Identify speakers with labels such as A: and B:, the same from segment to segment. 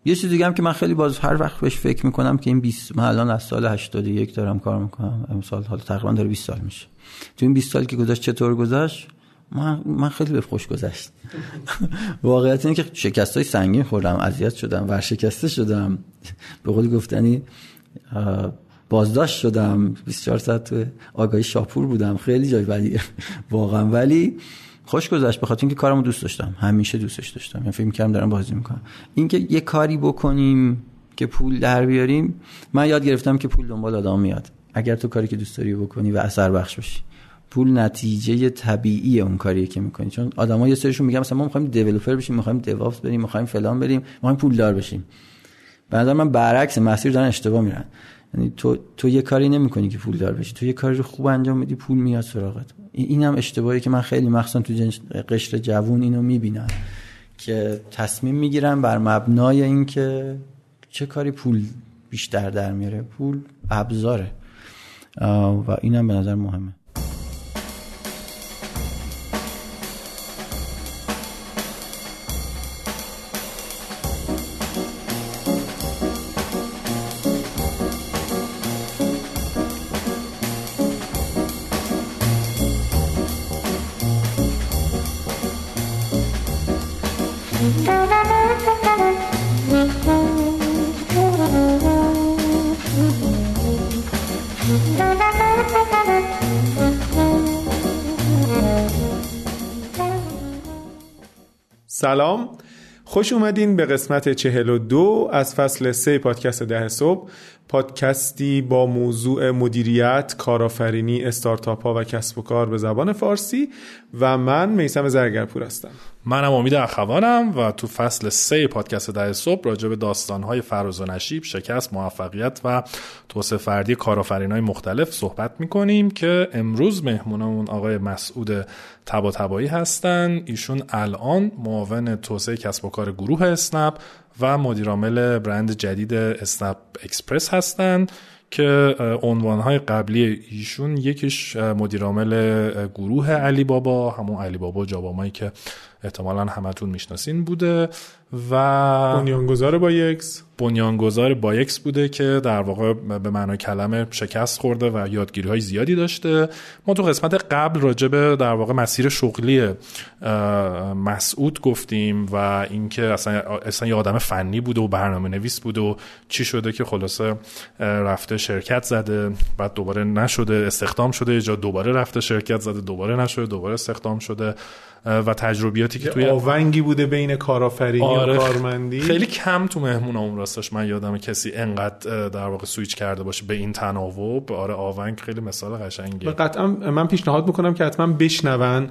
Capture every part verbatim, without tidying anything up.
A: یه چیز دیگه هم که من خیلی باز هر وقت بهش فکر میکنم که این بیست، من الان از سال هشتاد و یک دارم کار میکنم، امسال حالا تقریبا داره بیست سال میشه. تو این بیست سال که گذشت چطور گذشت؟ من من خیلی به خوش گذشت. واقعیت اینه که شکستای سنگین خوردم، اذیت شدم، ورشکسته شدم، به قول گفتنی بازداشت شدم، بیست و چهار ساعت تو آگاهی شاپور بودم، خیلی جای بدیه واقعا، ولی خوش گذشت به خاطر اینکه کارمو دوست داشتم، همیشه دوستش داشتم، یعنی فکر می‌کردم دارم بازی میکنم. اینکه یه کاری بکنیم که پول در بیاریم، من یاد گرفتم که پول دنبال آدم میاد. اگر تو کاری که دوست داری بکنی و اثر بخش باشی، پول نتیجه طبیعی اون کاریه که میکنی. چون آدم‌ها یه سریشون میگن مثلا ما می‌خوایم دیولپر بشیم، می‌خوایم دیوآپس بریم، می‌خوایم فلان بریم، می‌خوایم پولدار بشیم. به نظر من برعکس مسیر دارن اشتباه میرن. یعنی تو تو یه کاری نمی‌کنی که پولدار بشی، تو یه کاری رو خوب انجام میدی، پول میاد سراغت. اینم اشتباهی که من خیلی مخصوصا تو قشر جوون اینو میبینم که تصمیم میگیرن بر مبنای اینکه چه کاری پول بیشتر در میاره. پول ابزاره و اینم به نظر مهمه.
B: سلام، خوش اومدین به قسمت چهل و دو از فصل سه پادکست ده صبح، پادکستی با موضوع مدیریت، کارآفرینی، استارتاپ ها و کسب و کار به زبان فارسی و من میثم زرگرپور هستم.
C: منم امید اخوانم و تو فصل سه پادکست ده صبح راجع به داستان‌های فراز و نشیب، شکست، موفقیت و توسعه فردی کارآفرینای مختلف صحبت می‌کنیم که امروز مهمونمون آقای مسعود طباطبایی هستن. ایشون الان معاون توسعه کسب و کار گروه اسنپ و مدیرعامل برند جدید اسنپ اکسپرس هستن که عنوانهای قبلی ایشون یکیش مدیرعامل گروه علی بابا، همون علی بابا جابامایی که احتمالاً همتون میشناسین بوده، و
B: بنیانگذار بایکس
C: بنیانگذار بایکس بوده که در واقع به معنای کلمه شکست خورده و یادگیری‌های زیادی داشته. ما تو قسمت قبل راجع به در واقع مسیر شغلی مسعود گفتیم و اینکه اصلا اصلا یه آدم فنی بوده و برنامه‌نویس بوده و چی شده که خلاصه رفته شرکت زده، بعد دوباره نشده، استخدام شده، یه جا دوباره رفته شرکت زده، دوباره نشده، دوباره استخدام شده و تجربیاتی که توی
B: آونگی بوده بین کارآفرینی
C: آره
B: و کارمندی.
C: خیلی کم تو مهمونامون راستش من یادم کسی انقدر در واقع سویچ کرده باشه به این تناوب. آره آونگ خیلی مثال قشنگیه.
B: قطعا من پیشنهاد میکنم که حتما بشنون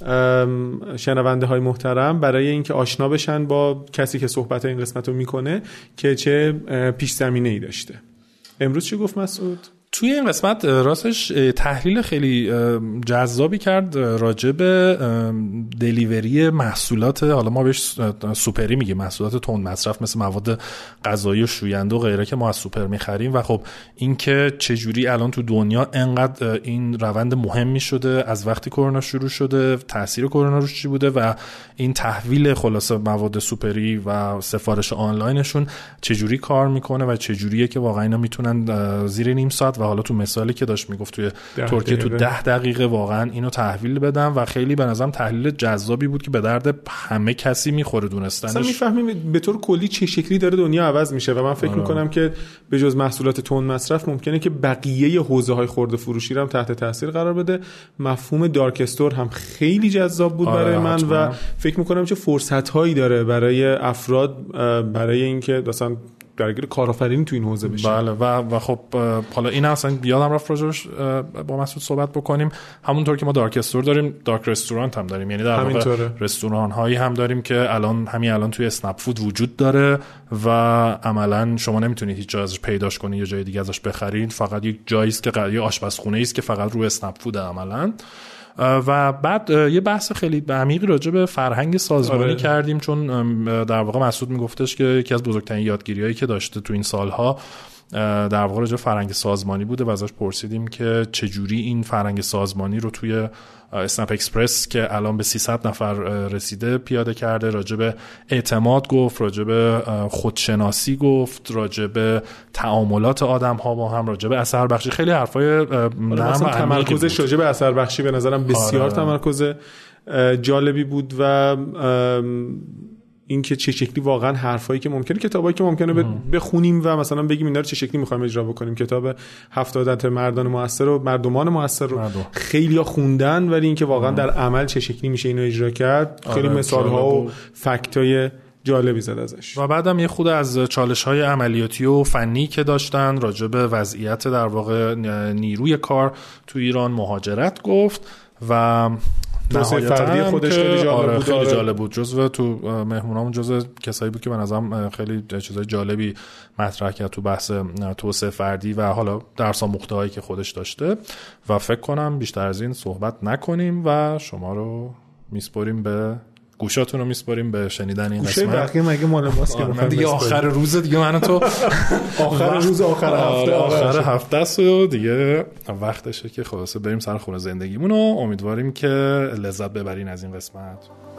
B: شنونده های محترم برای اینکه آشنا بشن با کسی که صحبت این قسمت رو میکنه که چه پیش زمینه ای داشته. امروز چی گفت مسعود؟
C: توی این قسمت راستش تحلیل خیلی جذابی کرد راجع به دلیوری محصولات، حالا ما بهش سوپری میگیم، محصولات تند مصرف مثل مواد غذایی و شوینده و غیره که ما از سوپر میخریم، و خب اینکه چجوری الان تو دنیا انقدر این روند مهمی شده از وقتی کرونا شروع شده، تاثیر کرونا روش چی بوده و این تحویل خلاصه مواد سوپری و سفارش آنلاینشون چجوری کار میکنه و چجوریه که واقعا اینا میتونن زیر نیم ساعت و حالا تو مثالی که داشت میگفت توی ترکیه تو ده دقیقه واقعا اینو تحویل بدن و خیلی به نظرم تحلیل جذابی بود که به درد همه کسی میخوره دونستنش.
B: اصلا میفهمیم به طور کلی چه شکلی داره دنیا عوض میشه و من فکر آره. میکنم که به جز محصولات تند مصرف ممکنه که بقیه حوزه‌های خرده فروشی رو هم تحت تاثیر قرار بده. مفهوم دارک استور هم خیلی جذاب بود آره. برای من حتما. و فکر میکنم چه فرصت‌هایی داره برای افراد برای اینکه مثلا درگیر کارآفرینی تو این حوزه بشه.
C: بله و و خب حالا این اصلا یادم رفت راجعش با مسعود صحبت بکنیم. همونطور که ما دارک استور داریم، دارک رستوران هم داریم، یعنی در واقع رستوران هایی هم داریم که الان همین الان توی اسنپ فود وجود داره و عملاً شما نمیتونید هیچ جا ازش پیداش کنید یا جای دیگه ازش بخرید، فقط یک جایی است که یه آشپزخونه است که فقط رو اسنپ فود عملاً. و بعد یه بحث خیلی عمیقی راجع به فرهنگ سازمانی آره. کردیم، چون در واقع مسعود میگفتش که یکی از بزرگترین یادگیری‌هایی که داشته تو این سالها در واقع راجع فرهنگ سازمانی بوده و ازش پرسیدیم که چجوری این فرهنگ سازمانی رو توی اسنپ اکسپرس که الان به سیصد نفر رسیده پیاده کرده. راجع به اعتماد گفت، راجع به خودشناسی گفت، راجع به تعاملات آدم ها با هم، راجع به اثر بخشی، خیلی حرفای
B: مثلا تمرکزش راجع به اثر بخشی به نظرم بسیار آره. تمرکز جالبی بود و این که چه شکلی واقعا حرفایی که ممکنه کتابایی که ممکنه بخونیم و مثلا بگیم اینا رو چه شکلی می‌خوایم اجرا بکنیم. کتاب هفتاد عادت مردان موثر و مردمان موثر رو خیلی‌ها خوندن ولی اینکه واقعا در عمل چه شکلی میشه اینو اجرا کرد خیلی آره. مثال‌ها و فکتای جالبی زد ازش.
C: و بعدم یه خود از چالش‌های عملیاتی و فنی که داشتن راجع به وضعیت در واقع نیروی کار تو ایران، مهاجرت گفت و
B: توسعه فردی خودش خیلی جالب
C: آره
B: بود.
C: خیلی جالب بود. جزو تو مهمونامون جزو کسایی بود که به نظرم خیلی چیزای جالبی مطرح کرد تو بحث توسعه فردی و حالا درس آموخته‌هایی که خودش داشته و فکر کنم بیشتر از این صحبت نکنیم و شما رو میسپاریم به گوشاتون رو میسپاریم به شنیدن این قسمت.
B: گوشه بقیه مگه مال ماست که
C: من دیگه آخر روز دیگه من تو
B: آخر روز آخر هفته
C: آخر هفته است و دیگه وقتشه که خلاصه بریم سر خونه زندگیمون و امیدواریم که لذت ببرین از این قسمت.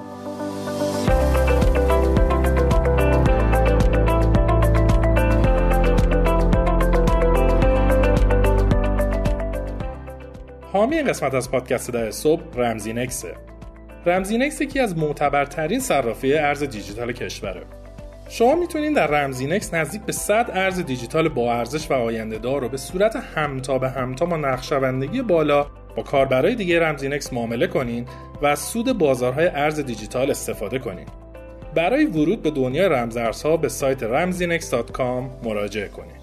C: حامی قسمت از پادکست ده صبح رمزینکسه. رمزینکس یکی از معتبرترین صرافی ارز دیجیتال کشوره. شما میتونین در رمزینکس نزدیک به صد ارز دیجیتال با ارزش و آینده دار رو به صورت همتا به همتا با نقشه‌بندی بالا با کاربرای دیگه رمزینکس معامله کنین و از سود بازارهای ارز دیجیتال استفاده کنین. برای ورود به دنیای رمزارزها به سایت رمزینکس دات کام مراجعه کنین.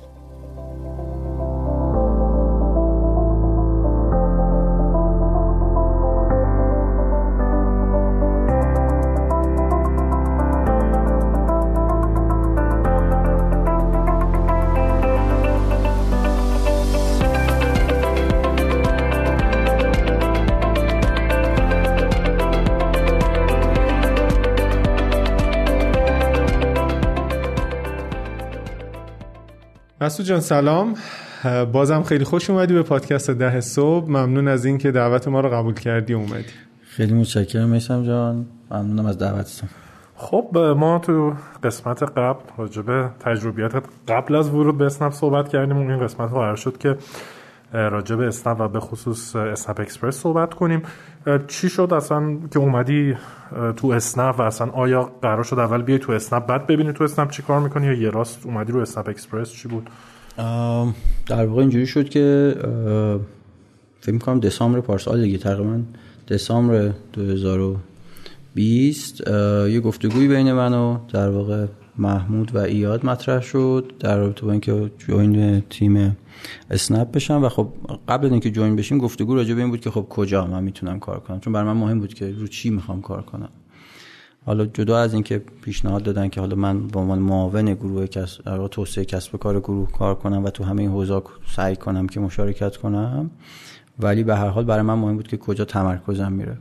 B: مسعود جان سلام، بازم خیلی خوش اومدی به پادکست ده صبح. ممنون از این که دعوت ما رو قبول کردی اومدی.
A: خیلی متشکرم میثم جان، ممنونم از دعوتتون.
C: خب ما تو قسمت قبل راجع به تجربیات قبل از ورود به اسنپ صحبت کردیم. این قسمت قرار شد که راجع به اسنپ و به خصوص اسنپ اکسپرس صحبت کنیم. چی شد اصلا که اومدی تو اسنپ و اصلا آیا قرار شد اول بیای تو اسنپ بعد ببینی تو اسنپ چی کار میکنی یا یه راست اومدی رو اسنپ اکسپرس؟ چی بود؟
A: در واقع اینجوری شد که فکر میکنم دسامبر پارسال دیگه، تقریبا دسامبر دو هزار و بیست یه گفتگوی بین من و در واقع محمود و ایاد مطرح شد در رابطه با اینکه جوین تیم اسنپ بشم و خب قبل از اینکه جوین بشیم گفتگو راجع به این بود که خب کجا من میتونم کار کنم، چون برای من مهم بود که رو چی میخوام کار کنم. حالا جدا از اینکه پیشنهاد دادن که حالا من به عنوان معاون گروه کسب توسعه کسب و کار گروه کار کنم و تو همه این حوزه‌ها سعی کنم که مشارکت کنم، ولی به هر حال برای من مهم بود که کجا تمرکزم میره.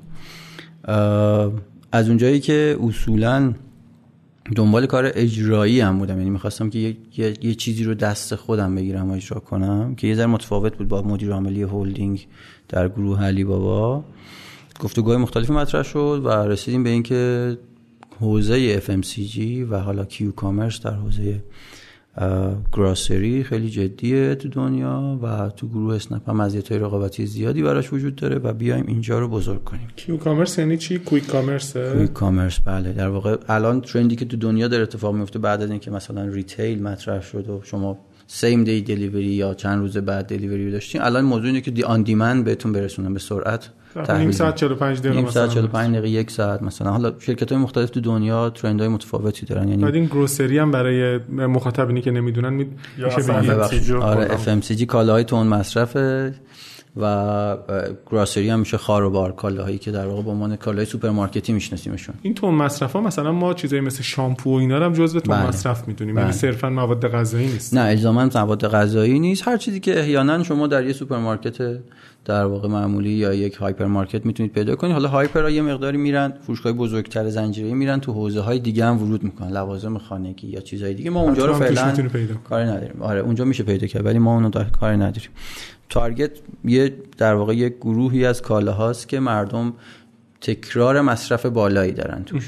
A: از اونجایی که اصولاً دنبال کار اجرایی هم بودم، یعنی میخواستم که یه،, یه،, یه چیزی رو دست خودم بگیرم و اجرا کنم که یه ذره متفاوت بود با مدیر عاملی هولدینگ در گروه علی بابا. گفتگوهای مختلفی مطرح شد و رسیدیم به این که حوزه اف ام سی جی و حالا کیو کامرس در حوزه گراسری خیلی جدیه تو دنیا و تو گروه اسنپ هم مزیت‌های رقابتی زیادی براش وجود داره و بیایم اینجا رو بزرگ کنیم.
B: کیو کامرس یعنی چی؟ کویک کامرس؟
A: کویک کامرس بله. در واقع الان ترندی که تو دنیا داره اتفاق میفته بعد از اینکه مثلا ریتیل مطرح شد و شما سیم دی دلیوری یا چند روز بعد دلیوری داشتین، الان موضوع اینه که دی آن دیمند بهتون برسونن به سرعت.
B: نیم ساعت چهل و پنج دقیقه
A: نیم
B: مثلا
A: ساعت چهل و پنج دقیقه یک ساعت مثلا. حالا شرکت‌های مختلف تو دنیا ترندهای متفاوتی دارن، یعنی
B: بعد این گروسری هم برای مخاطبینی که نمیدونن میشه بگید.
A: آره اف ام سی جی کالاهای تون مصرف و گراسری هم میشه خار و بار، کالاهایی که در واقع به عنوان کالای سوپرمارکتی میشناسیمشون.
B: این تون مصرفا مثلا ما چیزایی مثل شامپو و اینا رو هم جزو تون بله. مصرف میدونیم، یعنی صرفا مواد غذایی نیست.
A: نه الزاما مواد غذایی نیست، هر چیزی که احیانا شما در یه سوپرمارکت در واقع معمولی یا یک هایپر مارکت میتونید پیدا کنید. حالا هایپرها یه مقداری میرن، فروشگاه بزرگتر زنجیره‌ای میرن تو حوزه‌های دیگه هم ورود میکنن، لوازم خانگی یا چیزهای دیگه. ما اونجا رو فعلا کاری نداریم. آره اونجا میشه پیدا کرد ولی ما اونو کاری نداریم. تارگت یه در واقع یک گروهی از کالاهاست که مردم تکرار مصرف بالایی دارن توش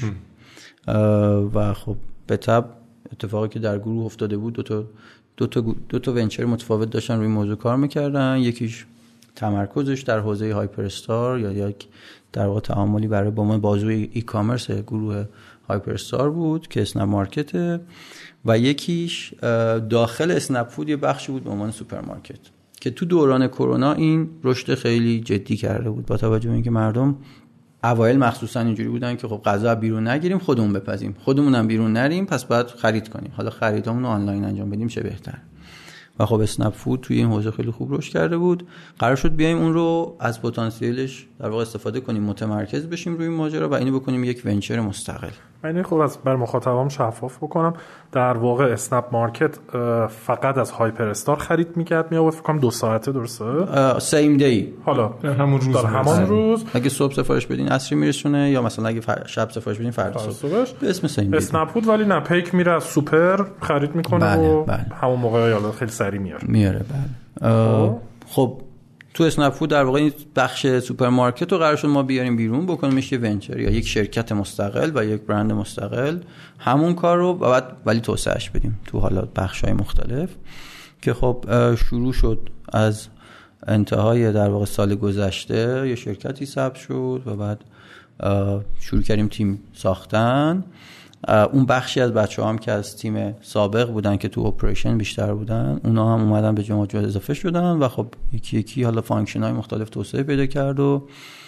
A: و خب به تبع اتفاقی که در گروه افتاده بود، دو تا دو تا دو تا ونچر متفاوت داشتن روی موضوع کار میکردن. یکیش تمرکزش در حوزه هایپر استار یا یک در واقع تعاملی برای با ما بازوی ای کامرس گروه هایپر استار بود که اسنپ مارکت، و یکیش داخل اسنپ فود یه بخشی بود به عنوان سوپرمارکت که تو دوران کرونا این رشد خیلی جدی کرده بود، با توجه به اینکه مردم اوایل مخصوصا اینجوری بودن که خب غذا بیرون نگیریم خودمون بپزیم، خودمونم بیرون نریم پس باید خرید کنیم، حالا خریدامون رو آنلاین انجام بدیم چه بهتر. و خب اسنپ فود توی این حوزه خیلی خوب رشد کرده بود. قرار شد بیایم اون رو از پتانسیلش در واقع استفاده کنیم، متمرکز بشیم روی ماجرا و اینو بکنیم یک ونچر مستقل.
C: من خب از بر مخاطبام شفاف بکنم، در واقع اسنپ مارکت فقط از هایپر استار خرید می‌کرد، می آورد فکر کنم دو ساعته درسته،
A: سیم دی،
C: حالا
B: همون روز
C: همون روز
A: اگه صبح سفارش بدین عصری میرسونه یا مثلا اگه شب سفارش بدین فردا صبح به اسم سیم دی.
C: اسنپ فود ولی نه پیک میره از سوپر خرید میکنه بله، و بله. همون موقع یالا خیلی سریع میاره
A: میاره بله. خب تو اسنپ فود در واقع این بخش سوپرمارکت رو قرار شد ما بیاریم بیرون بکنیمش یه ونچر یا یک شرکت مستقل و یک برند مستقل، همون کار رو بعد ولی توسعهش بدیم تو حالا بخش‌های مختلف که خب شروع شد از انتهای در واقع سال گذشته یه شرکتی ثبت شد و بعد شروع کردیم تیم ساختن. اون بخشی از بچه‌ها هم که از تیم سابق بودن که تو اپریشن بیشتر بودن اونا هم اومدن به جمع اضافه شدن و خب یکی یکی حالا فانکشن‌های مختلف توسعه پیدا کرد و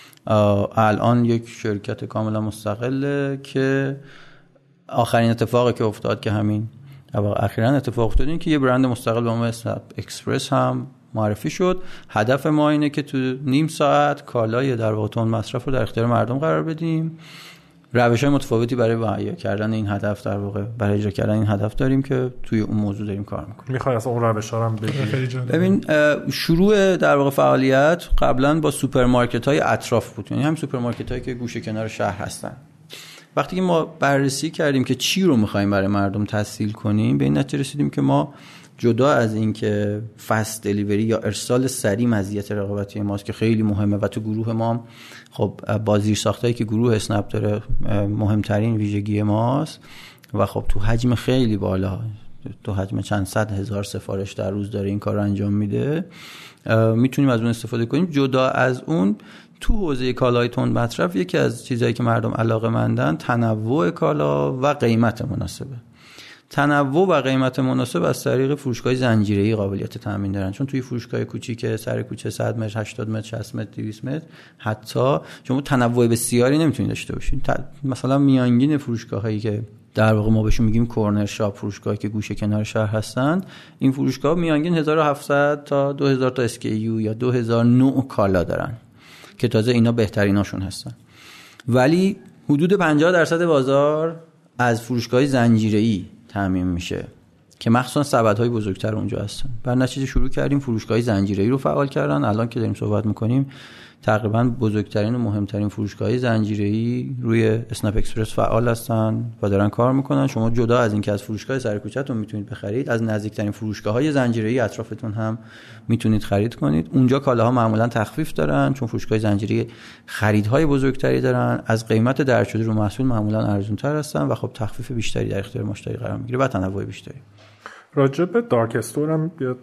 A: الان یک شرکت کاملا مستقله که آخرین اتفاقی که افتاد که همین اخیراً اتفاق افتاد این که یه برند مستقل به نام اسنپ اکسپرس هم معرفی شد. هدف ما اینه که تو نیم ساعت کالای در واقع تون مصرف رو در اختیار مردم قرار بدیم. روش‌های متفاوتی برای اجرا کردن این هدف در واقع برای اجرا کردن این هدف داریم که توی اون موضوع داریم کار می‌کنیم.
C: می‌خوای اصلا اون روش‌ها هم بگی؟
A: ببین شروع در واقع فعالیت قبلا با سوپرمارکت‌های اطراف بود، یعنی هم سوپرمارکت‌هایی که گوشه کنار شهر هستن. وقتی که ما بررسی کردیم که چی رو می‌خوایم برای مردم تسهیل کنیم، به این نتیجه رسیدیم که ما جدا از این که فست دلیوری یا ارسال سریع مزیت رقابتی ماست که خیلی مهمه و تو گروه ما خب با زیرساختایی که گروه اسنپ داره مهمترین ویژگی ماست و خب تو حجم خیلی بالا، تو حجم چند صد هزار سفارش در روز داره این کار رو انجام میده، میتونیم از اون استفاده کنیم. جدا از اون تو حوزه کالای تند مصرف یکی از چیزایی که مردم علاقه مندن تنوع کالا و قیمت مناسبه. تنوع و قیمت مناسب از طریق فروشگاه زنجیره‌ای قابلیت تامین دارن، چون توی فروشگاه کوچیک سر کوچه صد متر، هشتاد متر، شصت متر، دویست متر حتی شما تنوع بسیاری نمیتونید داشته باشین. مثلا میانگین فروشگاهایی که در واقع ما بهشون میگیم کورنر شاپ، فروشگاهی که گوشه کنار شهر هستن، این فروشگاه میانگین هزار و هفتصد تا دو هزار تا اس کی یو یا دو هزار نوع کالا دارن که تازه اینا بهتریناشون هستن، ولی حدود پنجاه درصد بازار از فروشگاه زنجیره‌ای تامین میشه که مخصوصا سبدهای بزرگتر اونجا هستن. بر نتیجه شروع کردیم فروشگاه زنجیره‌ای رو فعال کردن. الان که داریم صحبت میکنیم تقریبا بزرگترین و مهمترین فروشگاه زنجیره‌ای روی اسنپ اکسپرس فعال هستن و دارن کار میکنن. شما جدا از اینکه از فروشگاه سر کوچه‌تون میتونید بخرید، از نزدیکترین فروشگاه‌های زنجیره‌ای اطرافتون هم میتونید خرید کنید. اونجا کالاها معمولا تخفیف دارن چون فروشگاه زنجیره‌ای خریدهای بزرگتری دارن، از قیمت درج شده رو محصول معمولا ارزان‌تر هستن و خب تخفیف بیشتری در اختیار مشتری قرار میگیره و تنوع بیشتری.
C: راجع به دارک استور هم بیاد.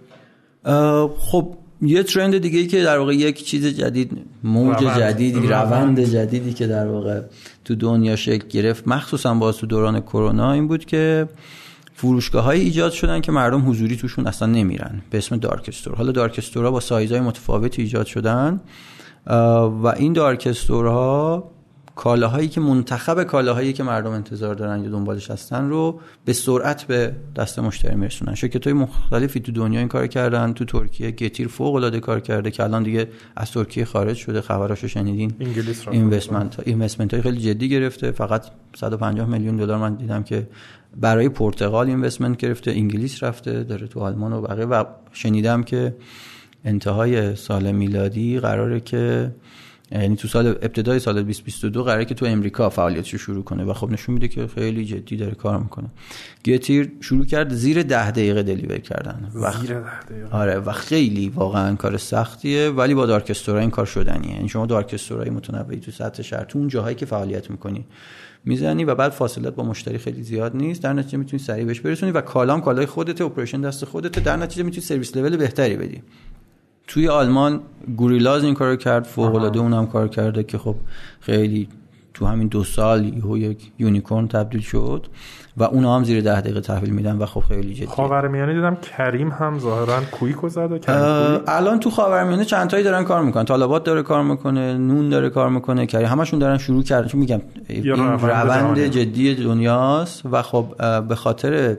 A: خب یه ترند دیگه ای که در واقع یک چیز جدید، موج روند. جدیدی روند. روند جدیدی که در واقع تو دنیا شکل گرفت مخصوصا باز تو دوران کرونا این بود که فروشگاه‌های ایجاد شدن که مردم حضوری توشون اصلا نمیرن به اسم دارک استور. حالا دارک استورها با سایزهای متفاوتی ایجاد شدن و این دارک استورها کالاهایی که منتخب کالاهایی که مردم انتظار دارن یا دنبالش هستن رو به سرعت به دست مشتری میرسونن. شرکت‌های مختلفی تو دنیا این کار کردن. تو ترکیه گتیر فوق‌العاده کار کرده که الان دیگه از ترکیه خارج شده، خبراشو شنیدین.
B: انگلیس را
A: اینوستمنت اینوستمنت‌های خیلی جدی گرفته. فقط صد و پنجاه میلیون دلار من دیدم که برای پرتغال اینوستمنت گرفته، انگلیس رفته، داره تو آلمان و بقیه. و شنیدم که انتهای سال میلادی قراره که یعنی تو سال ابتدای سال بیست بیست و دو قراره که تو امریکا فعالیتش شروع کنه و خب نشون میده که خیلی جدی داره کار میکنه. گتیر شروع کرد زیر ده دقیقه دلیور کردن.
B: زیر ده دقیقه.
A: آره و خیلی واقعا کار سختیه ولی با دارک استورا این کار شدنیه. یعنی شما دارک استورای متنوعی تو سطح شهر تو اون جاهایی که فعالیت میکنی میزنی و بعد فاصلت با مشتری خیلی زیاد نیست، در نتیجه میتونی سریع بهش برسونی و کالام کالای خودت، اپریشن دست خودت، در نتیجه میتونی سرویس لول بهتری بدی. توی آلمان گوریلاز این کارو کرد، فوق العاده اونم کار کرده که خب خیلی تو همین دو سال یهو یک یونیکورن تبدیل شد و اونا هم زیر ده دقیقه تحویل میدن و خب خیلی جدی.
B: خاورمیانه دیدم کریم هم ظاهرا کویکو زده.
A: الان تو خاورمیانه چند تایی دارن کار میکنن. طالبات داره کار میکنه، نون داره کار میکنه، کریم، همشون دارن شروع کردن. چون میگم این روند جدی دنیاست و خب به خاطر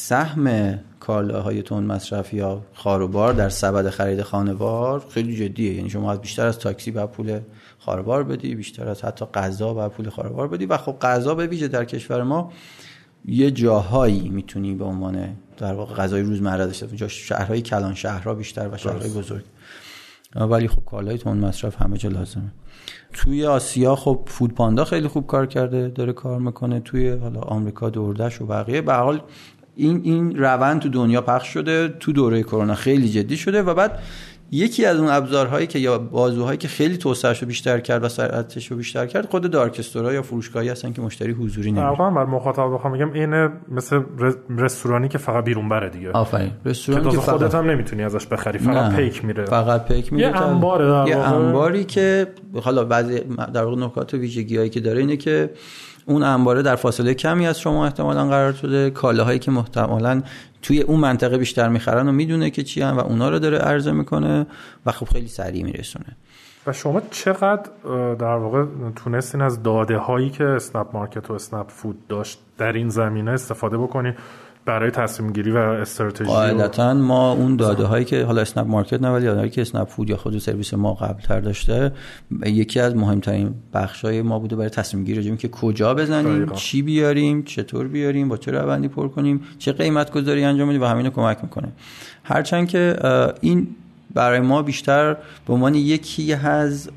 A: سهم کالاهای تند مصرف یا خاروبار در سبد خرید خانوار خیلی جدیه. یعنی شما بیشتر از تاکسی باید پول خاروبار بدی، بیشتر از حتی غذا باید پول خاروبار بدی و خب غذا به ویژه در کشور ما یه جاهایی میتونی به عنوان در واقع غذای روزمره داشته باشی، شهرهای کلان شهرها بیشتر و شهرهای بزرگ، ولی خب کالای تند مصرف همه جا لازمه. توی آسیا خب فود پاندا خیلی خوب کار کرده، داره کار میکنه. توی حالا آمریکا دوردش و بقیه. به هر حال این این روند تو دنیا پخش شده. تو دوره کرونا خیلی جدی شده و بعد یکی از اون ابزارهایی که یا بازوهایی که خیلی توسعه‌شو بیشتر کرد و سرعتشو بیشتر کرد خود دارک استورا یا فروشگاهی هستن که مشتری حضوری نمیره.
B: واقعا بر مخاطب بخوام بگم این مثل رستورانی که فقط بیرون بره دیگه.
A: آفرین. رستورانی که
B: خودت هم نمیتونی ازش بخری، فقط پیک میره.
A: فقط پیک میره.
B: یه انباره در واقع.
A: یه انباری که حالا بعضی در واقع نکات و ویژگی‌هایی که داره اینه که اون انباره در فاصله کمی از شما احتمالاً قرار شده. کالاهایی که محتملاً توی اون منطقه بیشتر میخرن و میدونه که چی هم و اونا رو داره عرضه میکنه و خب خیلی سریع میرسونه.
B: و شما چقدر در واقع تونستین از داده هایی که اسنپ مارکت و اسنپ فود داشت در این زمینه استفاده بکنین برای تصمیم گیری و استراتژی؟
A: قاعدتاً ما اون داده هایی که حالا اسنپ مارکت نه ولی داده که اسنپ فود یا خود سرویس ما قبل تر داشته، یکی از مهمترین بخشای ما بوده برای تصمیم گیری راجع به که کجا بزنیم، دقیقا. چی بیاریم، چطور بیاریم، با چه روندی پر کنیم، چه قیمت گذاری انجام بدیم و همین کمک میکنه. هرچند که این برای ما بیشتر به عنوان یکی از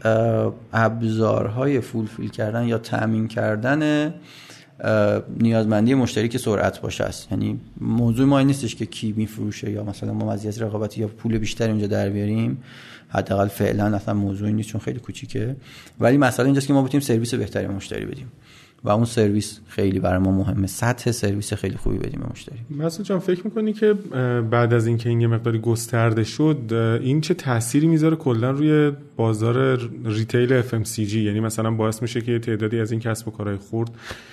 A: ابزارهای فولفیل کردن یا تامین کردن نیازمندی مشتری که سرعت باشه است. یعنی موضوع ما این نیستش که کی میفروشه یا مثلا ما مزیت رقابتی یا پول بیشتر اینجا در بیاریم، حداقل فعلا اصلا موضوعی نیست چون خیلی کوچیکه، ولی مسئله اینجاست که ما بتونیم سرویس بهتری به مشتری بدیم و اون سرویس خیلی برای ما مهمه. سطح سرویس خیلی خوبی بدیم به مشتری.
B: مسعود جان فکر می‌کنی که بعد از اینکه این یه مقداری گسترده شد این چه تأثیری میذاره کلا روی بازار ریتیل اف ام سی جی؟ یعنی مثلا باعث میشه که تعدادی از این کسب و کارهای خرد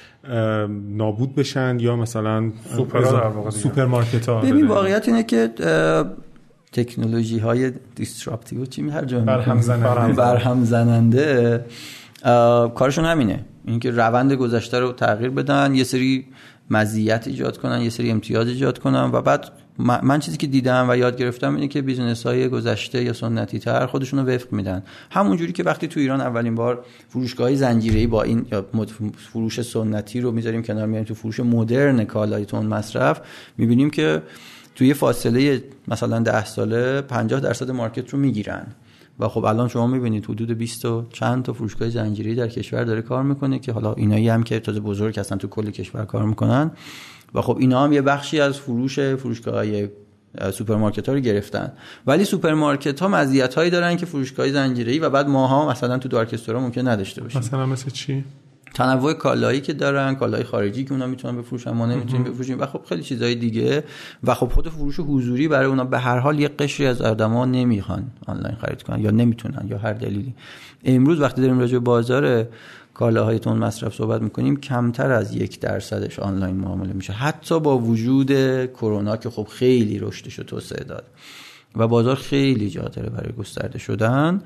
B: نابود بشن یا مثلا سوپر سوپرمارکت‌ها؟
A: ببین واقعیت اینه که تکنولوژی های دیستراپتیو چی می هر جا
B: برهم زننده
A: برهم زننده کارشون همینه، اینکه روند گذشته رو تغییر بدن، یه سری مزیت ایجاد کنن، یه سری امتیاز ایجاد کنن و بعد من چیزی که دیدم و یاد گرفتم اینه که بیزنس‌های گذشته یا سنتی تر خودشونو وفق میدن. همون جوری که وقتی تو ایران اولین بار فروشگاه‌های زنجیره‌ای با این یا فروش سنتی رو میذاریم کنار، میاریم تو فروش مدرن کالای تند مصرف، میبینیم که توی فاصله مثلا ده ساله پنجاه درصد مارکت رو میگیرن و خب الان شما میبینید حدود بیست و چند تا فروشگاه زنجیره‌ای در کشور داره کار میکنه که حالا اینایی هم که تازه بزرگ هستن تو کل کشور کار میکنن و خب اینا هم یه بخشی از فروش فروشگاه‌های سوپرمارکت‌ها رو گرفتن. ولی سوپرمارکت‌ها مزیت‌هایی دارن که فروشگاه زنجیره‌ای و بعد ماها مثلا تو دارک استورا ممکن نداشته باشیم.
B: مثلا مثل چی؟
A: تنوع کالایی که دارن، کالای خارجی که اونا میتونن بفروشن ما نمیتونیم بفروشیم و خب خیلی چیزای دیگه و خب خود فروش حضوری برای اونا به هر حال یه قشری از آدما نمیخوان آنلاین خرید کنن یا نمیتونن یا هر دلیلی. امروز وقتی داریم راجع به بازار کالاهای تند مصرف صحبت میکنیم کمتر از یک درصدش آنلاین معامله میشه، حتی با وجود کرونا که خب خیلی رشدش رو توسعه داد و بازار خیلی جا داره برای گسترده شدن.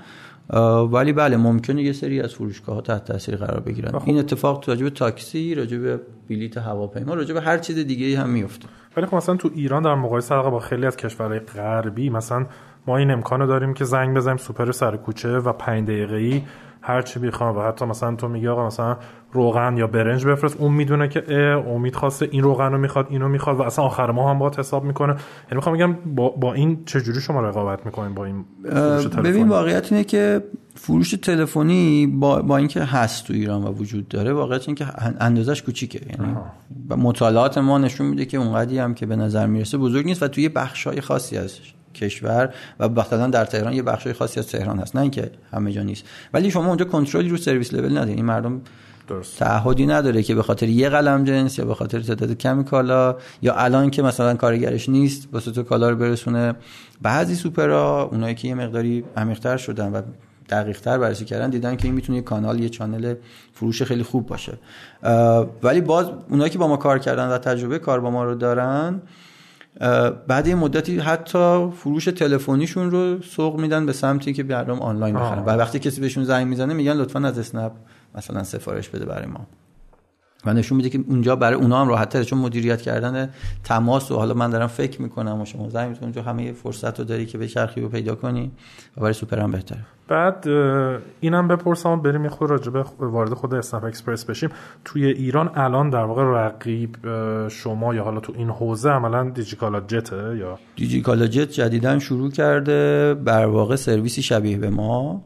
A: ولی بله ممکنه یه سری از فروشگاه‌ها تحت تاثیر قرار بگیرن. این اتفاق راجع به تاکسی، راجع به بلیط هواپیما، راجع به هر چیز دیگه‌ای هم میفته.
C: ولی خب مثلا تو ایران در مقایسه با خیلی از کشورهای غربی مثلا ما این امکانو داریم که زنگ بزنیم سوپر سر کوچه و پنج دقیقه‌ای هر چی بخوام و حتی مثلا تو میگی آقا مثلا روغن یا برنج بفرست، اون میدونه که امید خواسته این روغن رو میخواد، اینو میخواد و اصلا آخر ماه هم باهات حساب میکنه. یعنی میخوام بگم با, با این چجوری شما رقابت میکنین با این فروش تلفنی؟
A: ببین واقعیت اینه که فروش تلفنی با با اینکه هست تو ایران و وجود داره، واقعیت اینه که اندازش کوچیکه. یعنی مطالعات ما نشون میده که اونقدی هم که به نظر میرسه بزرگ نیست و توی بخشای خاصی از کشور و مثلا در تهران یه بخشای خاصی از تهران هست، نه اینکه همه جا نیست. ولی شما اونجا کنترلی رو سرویس لول نداری. این مردم درست تعهدی نداره که به خاطر یه قلم جنس یا به خاطر تعداد کمی کالا یا الان که مثلا کارگرش نیست واسه تو کالا رو برسونه. بعضی سوپرها اونایی که یه مقداری عمیق‌تر شدن و دقیق‌تر بررسی کردن دیدن که این میتونه یه کانال، یه چنل فروش خیلی خوب باشه. ولی باز اونایی که با ما کار کردن و تجربه کار با ما رو دارن، بعد یه مدتی حتی فروش تلفنیشون رو سوق میدن به سمتی که مردم آنلاین بخرن و وقتی کسی بهشون زنگ میزنه میگن لطفاً از اسنپ مثلا سفارش بده برای ما و نشون میده که اونجا برای اونا هم راحت‌تره چون مدیریت کردن تماس و حالا من دارم فکر میکنم و شما زنگ میزنید اونجا همه فرصت رو داری که به چرخی رو پیدا کنی و برای سوپر هم بهتره.
C: بعد اینم بپرسم بریم یه خود راجع به وارد خود اسنپ اکسپرس بشیم. توی ایران الان در واقع رقیب شما یا حالا تو این حوزه عملاً دیجیکالا جته یا
A: دیجیکالا جت جدیداً شروع کرده بر واقع سرویسی شبیه به ما،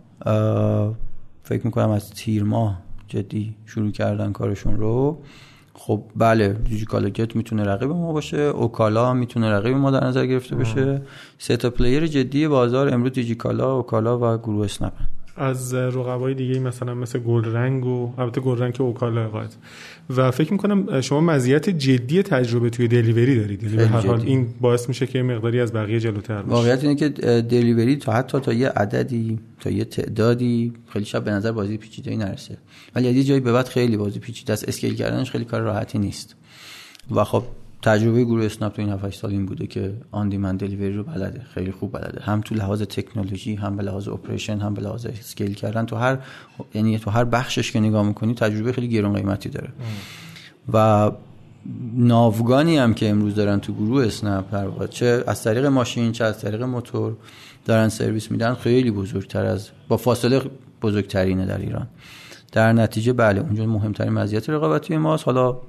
A: فکر میکنم از تیر ماه جدی شروع کردن کارشون رو. خب بله دیجیکالا جت میتونه رقیب ما باشه، اوکالا میتونه رقیب ما در نظر گرفته بشه. سه تا پلیر جدی بازار امروز دیجیکالا، اوکالا و گروه اسنپ.
B: از رقبای دیگه مثلا مثل گلرنگ و البته گلرنگ که اوکالا قاعد و فکر میکنم شما مزیت جدی تجربه توی دلیوری دارید. یعنی به هر حال این باعث میشه که مقداری از بقیه جلوتر باشه.
A: واقعیت اینه که دلیوری تا حتی تا یه عددی تا یه تعدادی خیلی شب به نظر بازی پیچیده‌ای نرسه، ولی از یه جایی به بعد خیلی بازی پیچیده است. اسکیل کردنش خیلی کار راحتی نیست و خب تجربه گروه اسنپ تو این هفت هشت سال این بوده که آن دیمند دلیوری رو بلده، خیلی خوب بلده، هم تو لحاظ تکنولوژی، هم به لحاظ اپریشن، هم به لحاظ اسکیل کردن. تو هر یعنی تو هر بخشش که نگاه می‌کنی تجربه خیلی گران قیمتی داره. و ناوگانی هم که امروز دارن تو گروه اسنپ در واقع چه از طریق ماشین چه از طریق موتور دارن سرویس میدن خیلی بزرگتر از با فاصله بزرگترینه در ایران. در نتیجه بله اونجا مهمترین مزیت رقابتی ماست. حالا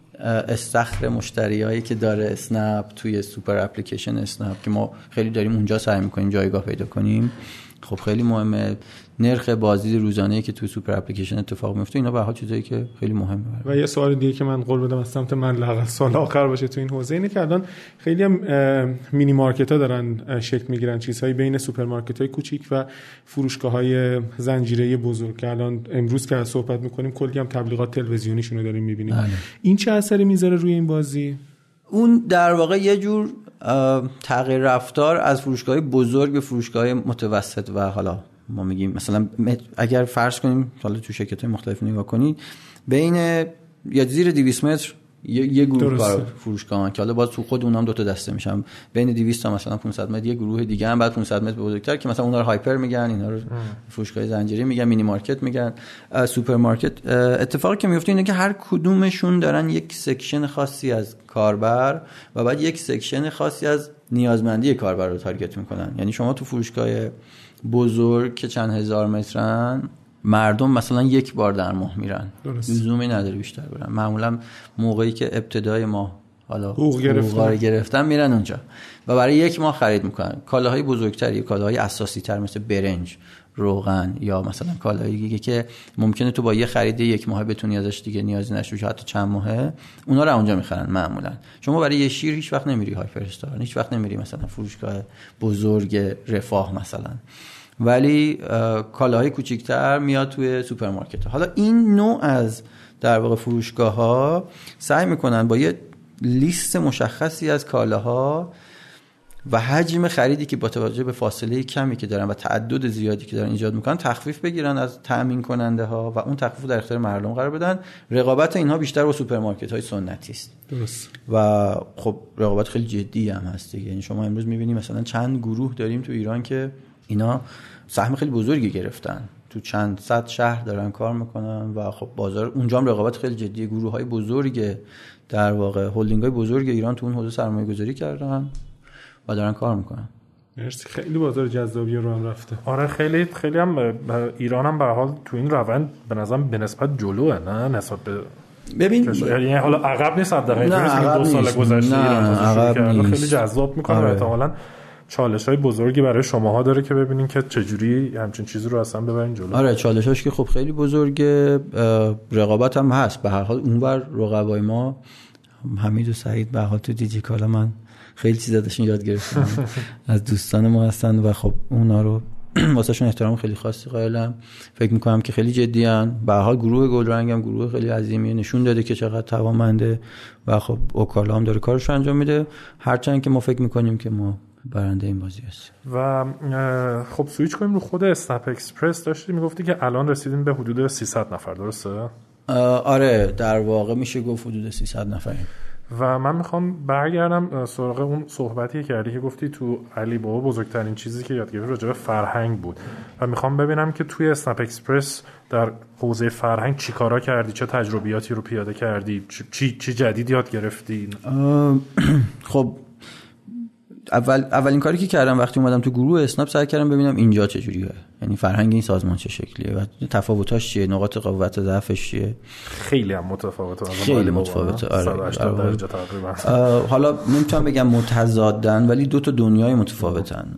A: استخر مشتریایی که داره اسنپ توی سوپر اپلیکیشن اسنپ که ما خیلی داریم اونجا سعی میکنیم جایگاه پیدا کنیم، خب خیلی مهمه. نرخ بازدید روزانه‌ای که توی سوپر اپلیکیشن اتفاق میفته، اینا به هر چیزایی که خیلی مهمه.
B: و یه سوال دیگه که من قول بدم از سمت من لااقل سال آخر باشه تو این حوزه اینه که الان خیلی هم مینی مارکت‌ها دارن شکل میگیرن، چیزهایی بین سوپرمارکت‌های کوچیک و فروشگاه‌های زنجیره‌ای بزرگ که الان امروز که صحبت می‌کنیم کلی هم تبلیغات تلویزیونیشون رو داریم می‌بینیم. این چه اثری میذاره روی این بازی؟
A: اون در واقع یه جور تغییر رفتار از فروشگاه‌های بزرگ به فروشگاه‌های متوسط و حالا ما میگیم مثلا اگر فرض کنیم حالا تو شرکت‌های مختلف نگاه کنید بین یا زیر دویست متر یه, یه گروه کار فروشگاه که حالا باز تو خود اونام دو تا دسته میشن، بین دویست تا مثلا پانصد متر یه گروه دیگه هم بعد پانصد متر بزرگتر که مثلا اونا رو هایپر میگن، اینا رو فروشگاه زنجیره میگن، مینی مارکت میگن، سوپرمارکت. اتفاقی که میفته اینه که هر کدومشون دارن یک سکشن خاصی از کاربر و بعد یک سکشن خاصی از نیازمندی کاربر رو تارگت میکنن. یعنی شما تو فروشگاه بزرگ که چند هزار مترن مردم مثلا یک بار در ماه میرن، لزومی نداره بیشتر برن. معمولا موقعی که ابتدای ماه حالا حقوق گرفتن. گرفتن میرن اونجا و برای یک ماه خرید میکنن. کالاهای بزرگتری، کالاهای اساسی تر مثل برنج، روغن یا مثلا کالاهای دیگه که ممکنه تو با یه خرید یک ماه بتونی ازش دیگه نیازی نشه حتی چند ماهه، اونا رو اونجا میخرن. معمولا شما برای یه شیر هیچ وقت نمیری هایپر استور، هیچ وقت نمیری مثلا فروشگاه بزرگ رفاه مثلا، ولی کالاهای کوچیک‌تر میاد توی سوپرمارکت ها. حالا این نوع از در واقع فروشگاه ها سعی میکنن با یه لیست مشخصی از کالاها و حجم خریدی که با توجه به فاصله کمی که دارن و تعدد زیادی که دارن ایجاد میکنن تخفیف بگیرن از تامین کننده ها و اون تخفیف در اختیار مردم قرار بدن. رقابت اینها بیشتر با سوپرمارکت های سنتی است. درست. و خب رقابت خیلی جدی هم هست دیگه. یعنی شما امروز میبینید مثلا چند گروه داریم تو ایران که اینا سهم خیلی بزرگی گرفتن، تو چند صد شهر دارن کار میکنن و خب بازار اونجا هم رقابت خیلی جدیه. گروه‌های بزرگ در واقع هولدینگ‌های بزرگ ایران تو اون حوزه سرمایه‌گذاری کردن و دارن کار میکنن.
B: مرسی، خیلی بازار جذابی رو هم رفته.
C: آره خیلی خیلی هم ایران هم به حال تو این روند به نظرم به نسبت جلوه، نه نسبت به
A: ببین
C: یعنی حالا عقب نیست دقیقاً دو سال گذشته ایران تازه شروع کرده، خیلی جذاب میکنه. آره. احتمالاً چالش‌های بزرگی برای شماها داره که ببینین که چجوری همچین چیزی رو اصلا ببرین جلو.
A: آره چالشاش که خب خیلی بزرگه، رقابت هم هست. به هر حال اونور رقبای ما حمید و سعید به هر حال تو دیجیکالا من خیلی چیزا داشتن یاد گرفتم از دوستان ما هستن و خب اونا رو واسهشون احترام خیلی خاصی قائلم. فکر میکنم که خیلی جدیان. به هر حال گروه گلرنگ هم گروه خیلی عظیمی، نشون داده که چقدر توانمنده و خب اوکالا هم داره کارش انجام میده، هرچند که ما فکر میکنیم که ما برنده این بازی هستیم.
C: و خب سویچ کنیم رو خود اسنپ اکسپرس. داشتی میگفتی که الان رسیدیم به حدود سیصد نفر، درسته؟
A: آره در واقع میشه گفت حدود سیصد نفریم.
C: و من میخوام برگردم سراغ اون صحبتی که کردی که گفتی تو علی بابا بزرگترین چیزی که یاد گرفتی راجع به فرهنگ بود و میخوام ببینم که توی اسنپ اکسپرس در حوزه فرهنگ چی کارا کردی، چه تجربیاتی رو پیاده کردی، چی چی جدید یاد گرفتی؟
A: خب اول اولین کاری که کردم وقتی اومدم تو گروه اسنپ سعی کردم ببینم اینجا چه جوریه، یعنی فرهنگ این سازمان چه شکلیه و تفاوتاش چیه، نقاط قوت و ضعفش چیه.
C: خیلی هم متفاوته،
A: خیلی متفاوته. آره
C: صد و هشتاد درجه تقریبا.
A: حالا نمیتونم بگم متضادن ولی دو تا دنیای متفاوتن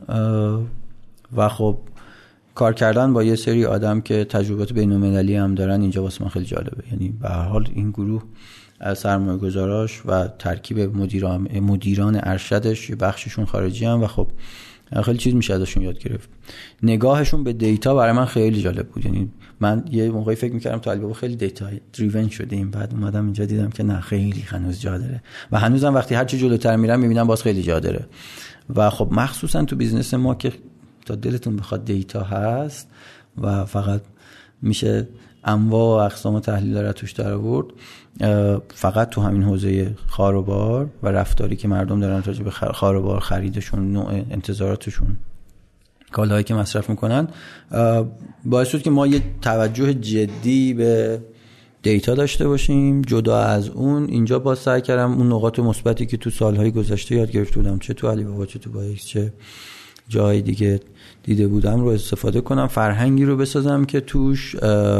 A: و خب کار کردن با یه سری آدم که تجربیات بین‌المللی هم دارن اینجا واسه من خیلی جالبه. یعنی به هر حال این گروه سرمایه‌گذاراش و ترکیب مدیران مدیران ارشدش بخششون خارجی هم و خب خیلی چیز میشه ازشون یاد گرفت. نگاهشون به دیتا برای من خیلی جالب بود. یعنی من یه موقعی فکر می‌کردم تو علیبابا خیلی دیتا دریون شدیم، بعد اومدم اینجا دیدم که نه، خیلی هنوز جا داره و هنوزم وقتی هر چی جلوتر میرم میبینم باز خیلی جا داره. و خب مخصوصا تو بیزنس ما که تا دلتون بخواد دیتا هست و فقط میشه انواع و اقسام تحلیل را توش در آورد، فقط تو همین حوزه خاروبار و رفتاری که مردم دارن راجع به خاروبار، خریدشون، نوع انتظاراتشون، کالاهایی که مصرف میکنن، باعث شد که ما یه توجه جدی به دیتا داشته باشیم. جدا از اون اینجا باز سعی کردم اون نقاط مثبتی که تو سالهای گذشته یاد گرفته بودم، چه تو علیبابا چه تو بایکس چه جای دیگه دیده بودم، رو استفاده کنم، فرهنگی رو بسازم که توش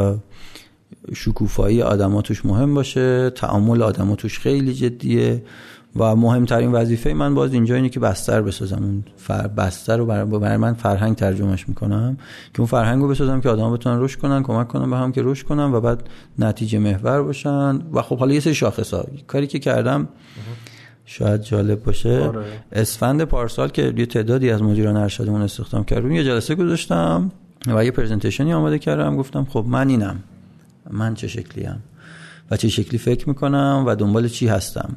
A: شکوفایی آدم‌ها توش مهم باشه، تعامل آدم‌ها توش خیلی جدیه و مهمترین وظیفه من باز اینجا اینه که بستر بسازم. اون فر بستر رو برای من فرهنگ ترجمهش میکنم که اون فرهنگ رو بسازم که آدم‌ها بتونن رشد کنن، کمک کنن به هم که رشد کنن و بعد نتیجه محور باشن. و خب حالا یه سری شاخص‌ها کاری که کردم شاید جالب باشه. آره. اسفند پارسال که یه تعدادی از مدیران ارشدمون استخدام کردیم، یه جلسه گذاشتم و یه پرزنتیشنی آماده کردم، گفتم خب من اینم، من چه شکلیم و چه شکلی فکر میکنم و دنبال چی هستم.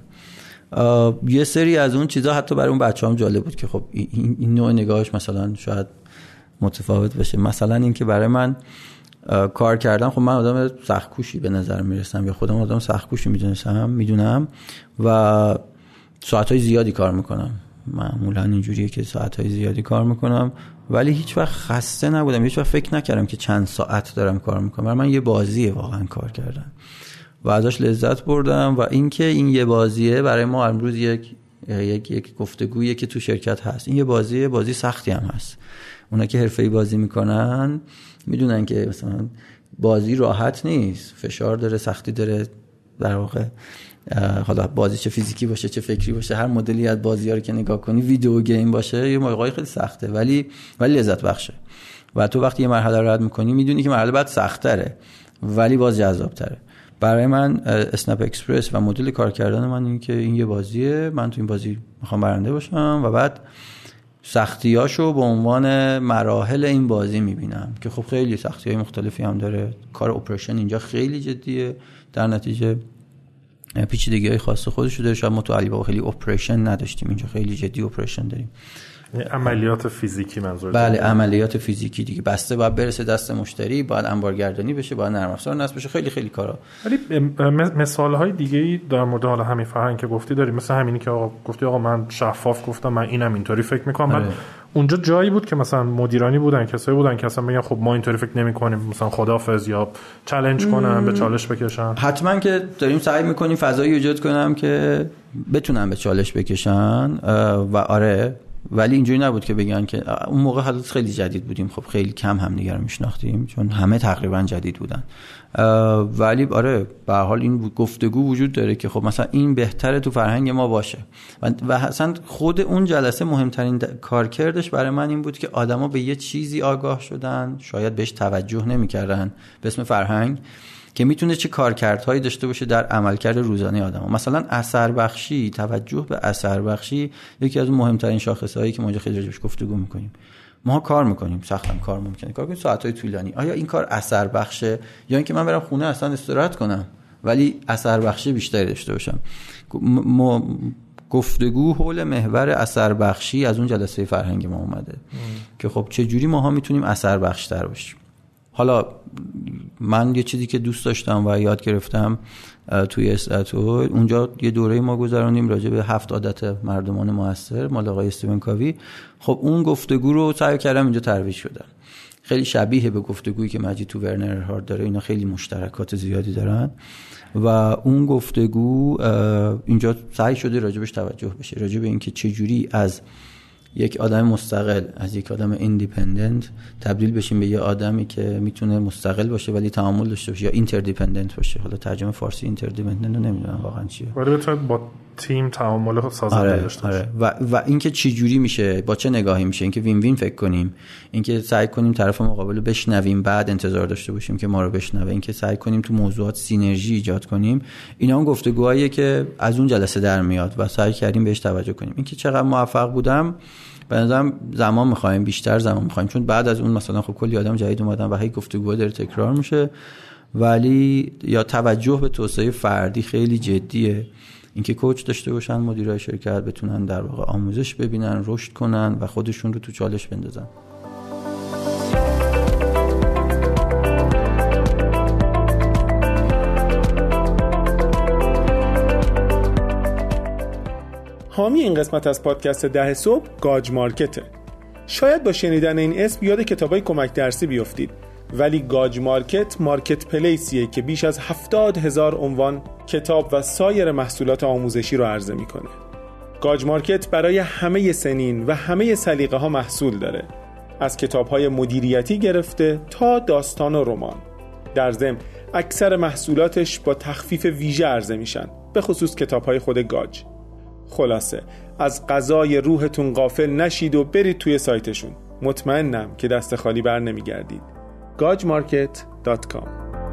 A: یه سری از اون چیزا حتی برای اون بچه‌هام جالب بود که خب این, این نوع نگاهش مثلا شاید متفاوت باشه. مثلا این که برای من کار کردن، خب من آدم سخت‌کوشی به نظر میرسم یا خودم آدم سخت‌کوشی میدونستم میدونم و ساعت‌های زیادی کار میکنم. معمولا اینجوریه که ساعت‌های زیادی کار میکنم ولی هیچ وقت خسته نبودم، هیچ وقت فکر نکردم که چند ساعت دارم کار میکنم. برای من یه بازیه واقعا کار کردن و ازش لذت بردم. و اینکه این یه بازیه برای ما امروز یک یک یک گفتگویی که تو شرکت هست، این یه بازیه، بازی سختی هم هست. اونا که حرفه‌ای بازی میکنن میدونن که مثلا بازی راحت نیست، فشار داره، سختی داره. در واقع حالا بازی چه فیزیکی باشه چه فکری باشه، هر مدلی از بازی‌ها رو که نگاه کنی، ویدیو گیم باشه، یه موقعی خیلی سخته ولی ولی لذت بخشه. و تو وقتی یه مرحله رو رد می‌کنی میدونی که مرحله بعد سخت‌تره ولی باز جذاب‌تره. برای من اسنپ اکسپرس و مدل کار کردن من این که این یه بازیه، من تو این بازی می‌خوام برنده باشم و بعد سختیاشو به عنوان مراحل این بازی می‌بینم که خب خیلی سختی‌های مختلفی هم داره. کار اپریشن اینجا خیلی جدیه، در نتیجه پیچیدگی‌های خاص خودش رو داره. شاید ما تو علیبابا خیلی اپریشن نداشتیم، اینجا خیلی جدی اپریشن داریم.
C: عملیات فیزیکی منظور؟
A: بله عملیات فیزیکی دیگه. بسته باید برسه دست مشتری، باید انبارگردانی بشه، باید نرم افزار نصب بشه، خیلی خیلی کارا.
C: ولی مثال‌های دیگه‌ای در مورد حالا همین فرهنگ که گفتی داریم، مثلا همینی که آقا گفتی آقا من شفاف گفتم من اینم اینطوری فکر می‌کنم، بعد اونجا جایی بود که مثلا مدیرانی بودن، کسایی بودن که اصلا بگن خب ما اینطوری فکر نمی‌کنیم، مثلا خداحافظ، یا چالش کنن، به چالش بکشن؟
A: حتما که داریم سعی می‌کنیم فضایی ایجاد کنم که بتونن به چالش بکشن و آره، ولی اینجوری نبود که بگن که اون موقع حالت خیلی جدید بودیم، خب خیلی کم هم دیگه رو میشناختیم چون همه تقریبا جدید بودن، ولی آره به هر حال این گفتگو وجود داره که خب مثلا این بهتره تو فرهنگ ما باشه و, و اصلا خود اون جلسه مهمترین کارکردش برای من این بود که آدما به یه چیزی آگاه شدن شاید بهش توجه نمی‌کردن به اسم فرهنگ که میتونه چه کارکردهایی داشته باشه در عملکرد روزانه آدم. مثلا اثر بخشی، توجه به اثر بخشی یکی از مهمترین شاخصهایی که ما خیلی راجعش گفتگو میکنیم. ما کار میکنیم، سختم کار ممکنه کار کنیم ساعت‌های طولانی، آیا این کار اثر بخشه یا اینکه من برم خونه اصلا استراحت کنم ولی اثر بخشی بیشتری داشته باشم؟ ما گفتگو حول محور اثر بخشی از اون جلسه فرهنگ ما اومده ام. که خب چه جوری ماها میتونیم اثر بخش تر باشیم. حالا من یه چیزی که دوست داشتم و یاد گرفتم توی استاتول، اونجا یه دوره ما گذراندیم راجع به هفت عادت مردمان موثر مال آقای استیون کاوی. خب اون گفتگو رو سعی کردم اینجا ترویج شدن، خیلی شبیه به گفتگویی که مجید تو ورنر هارد داره، اینا خیلی مشترکات زیادی دارن و اون گفتگو اینجا سعی شده راجبش توجه بشه، راجع به اینکه چه جوری از یک آدم مستقل، از یک آدم ایندیپندنت تبدیل بشیم به یه آدمی که میتونه مستقل باشه ولی تعامل داشته باشه یا اینتردیپندنت باشه. حالا ترجمه فارسی اینتردیپندنت رو نمیدونم واقعا چیه،
C: ولی بتونه با تیم تعامل سازنده
A: آره،
C: داشته باشه.
A: آره. و و اینکه چه جوری میشه، با چه نگاهی میشه، اینکه وین وین فکر کنیم، اینکه سعی کنیم طرف مقابل رو بشنویم بعد انتظار داشته باشیم که ما رو بشنوه، اینکه سعی کنیم تو موضوعات سینرژی ایجاد کنیم. اینا اون گفتگوهاییه که از اون جلسه در میاد و سعی کردیم بهش توجه کنیم. اینکه چقدر موفق بودم به نظرم زمان می‌خوایم، بیشتر زمان می‌خوایم، چون بعد از اون مثلا خب کلی آدم جدید اومدن و هی گفتگوها داره تکرار میشه، ولی یا توجه به توسعه فردی خیلی جدیه، اینکه کوچ داشته باشن مدیرای شرکت بتونن در واقع آموزش ببینن، رشد کنن و خودشون رو تو چالش بندازن.
B: حامی این قسمت از پادکست ده صبح گاج مارکته. شاید با شنیدن این اسم یاد کتابای کمک درسی بیفتید، ولی گاج مارکت مارکت پلیسیه که بیش از هفتاد هزار عنوان کتاب و سایر محصولات آموزشی رو عرضه میکنه. گاج مارکت برای همه سنین و همه سلیقه ها محصول داره، از کتاب‌های مدیریتی گرفته تا داستان و رمان. در ضمن اکثر محصولاتش با تخفیف ویژه عرضه میشن، به خصوص کتاب‌های خود گاج. خلاصه از قضای روحتون غافل نشید و برید توی سایتشون. مطمئنم که دست خالی بر نمیگردید. گاج مارکت دات کام.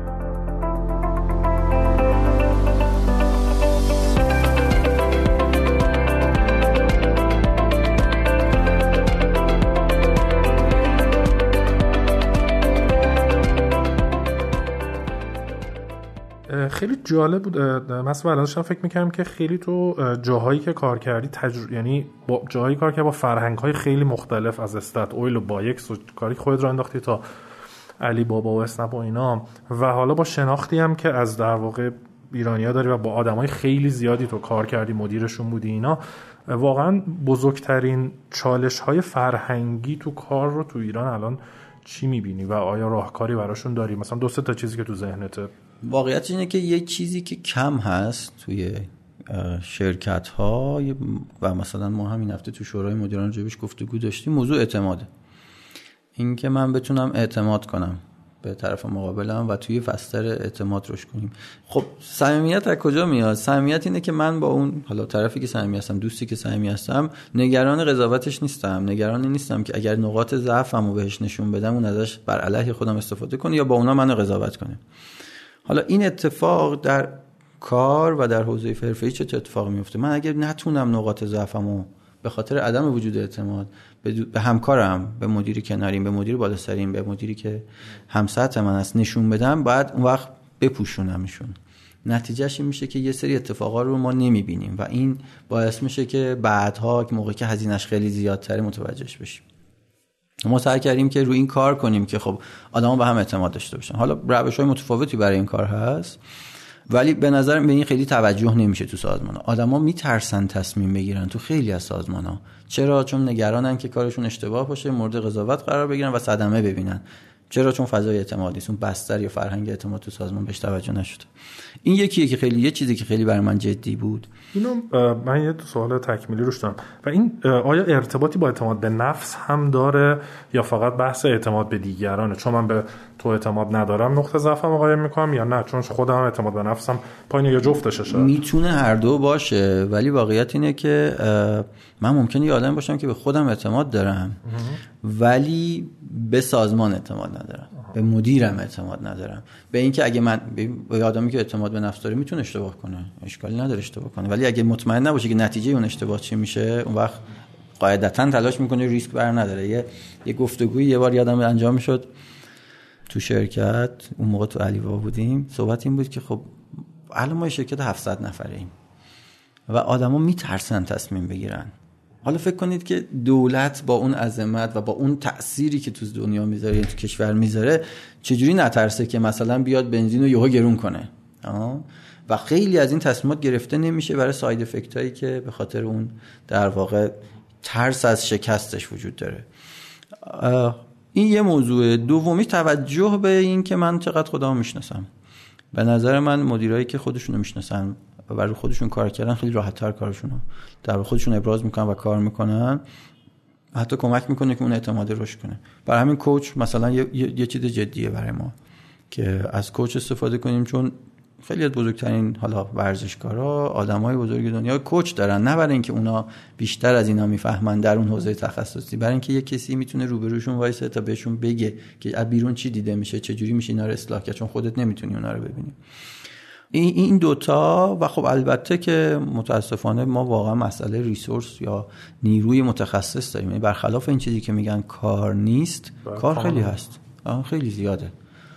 C: خیلی جالب بود. مثلا الان داشتم فکر می‌کردم که خیلی تو جاهایی که کار کردی تجر... یعنی با جاهایی کار کردی با فرهنگ‌های خیلی مختلف، از استات اویل و بایکس و کاری خودت رو انداختی تا علی بابا و اسنپ و اینا، و حالا با شناختی هم که از در واقع ایرانی‌ها داری و با آدمای خیلی زیادی تو کار کردی، مدیرشون بودی اینا، واقعا بزرگترین چالش‌های فرهنگی تو کار رو تو ایران الان چی می‌بینی و آیا راهکاری براشون داری؟ مثلا دو سه تا چیزی که تو ذهنته.
A: واقعیت اینه که یک چیزی که کم هست توی شرکت ها و مثلا ما همین هفته تو شورای مدیران راجعش گفتگو داشتیم، موضوع اعتماده. این که من بتونم اعتماد کنم به طرف مقابلم و توی بستر اعتماد روش کنیم. خب صمیمیت از کجا میاد؟ صمیمیت اینه که من با اون حالا طرفی که صمیمی هستم، دوستی که صمیمی هستم، نگران قضاوتش نیستم، نگران نیستم که اگر نقاط ضعفمو بهش نشون بدم اون ازش بر علیه خودم استفاده کنه یا با اونا منو قضاوت کنه. حالا این اتفاق در کار و در حوزه حرفه‌ای چه اتفاقی میفته؟ من اگر نتونم نقاط ضعفمو به خاطر عدم وجود اعتماد به همکارم، به مدیری کناریم، به مدیر بالا سریم، به مدیری که همسطح من است نشون بدم، بعد اون وقت بپوشونمشون. نتیجهش این میشه که یه سری اتفاقا رو ما نمیبینیم و این باعث میشه که بعدها که موقعی که هزینه‌اش خیلی زیادتره متوجهش بشیم. ما سعی کردیم که روی این کار کنیم که خب آدما به هم اعتماد داشته باشن. حالا روش‌های متفاوتی برای این کار هست. ولی به نظر به این خیلی توجه نمیشه تو سازمان‌ها. آدما میترسن تصمیم بگیرن تو خیلی از سازمان‌ها. چرا؟ چون نگرانن که کارشون اشتباه باشه، مورد قضاوت قرار بگیرن و صدمه ببینن. چرا؟ چون فضای اعتماد نیست، اون بستر یا فرهنگ اعتماد تو سازمان بهش توجه نشده. این یکیه که خیلی یه چیزی که خیلی برای من جدی بود.
C: اینو من یه سوال تکمیلی روش دارم و این آیا ارتباطی با اعتماد به نفس هم داره یا فقط بحث اعتماد به دیگرانه؟ چون من به تو اعتماد ندارم نقطه ضعفم رو قایم میکنم، یا نه چون خودم اعتماد به نفسم پایینه، یا جفتشه؟ شاید
A: میتونه هر دو باشه، ولی واقعیت اینه که من ممکنه یه آدم باشم که به خودم اعتماد دارم ولی به سازمان اعتماد ندارم، به مدیرم اعتماد ندارم. به اینکه اگه من به آدمی که اعتماد به نفس داره میتونه اشتباه کنه، اشکالی نداره اشتباه کنه، ولی اگه مطمئن نباشه که نتیجه اون اشتباه چی میشه، اون وقت قاعدتاً تلاش میکنه ریسک بر نداره. یه یه گفتگوی یه بار یادم انجام میشد تو شرکت، اون موقع تو علیوا بودیم، صحبت این بود که خب الان ما شرکت هفتصد نفره ایم و آدما میترسن تصمیم بگیرن. حالا فکر کنید که دولت با اون عظمت و با اون تأثیری که تو دنیا میذاره، تو کشور میذاره، چجوری نترسه که مثلا بیاد بنزین رو یهو گرون کنه؟ آه؟ و خیلی از این تصمیمات گرفته نمیشه برای ساید افکت هایی که به خاطر اون در واقع ترس از شکستش وجود داره. این یه موضوع. دومی توجه به این که من چقدر خودمو میشناسم. به نظر من مدیرایی که خودشونو میشناسن و برای خودشون کار کردن خیلی راحت‌تر کارشونو در خودشون ابراز میکنن و کار میکنن، حتی کمک میکنه که اون اعتماد رشد کنه. برای همین کوچ مثلا یه, یه،, یه چیز جدیه برای ما که از کوچ استفاده کنیم، چون خیلی از بزرگترین حالا ورزشکارا، آدمای بزرگ دنیا کوچ دارن، نه برای اینکه اونا بیشتر از اینا میفهمن در اون حوزه تخصصی، برای اینکه یه کسی میتونه روبروشون وایسه تا بهشون بگه که از بیرون چی دیده میشه، چه جوری میشه اینا رو اصلاح کرد، چون خودت نمیتونی اونا رو ببینی. این این دوتا. و خب البته که متاسفانه ما واقعا مسئله ریسورس یا نیروی متخصص داریم، یعنی برخلاف این چیزی که میگن کار نیست، کار خیلی هست، خیلی زیاده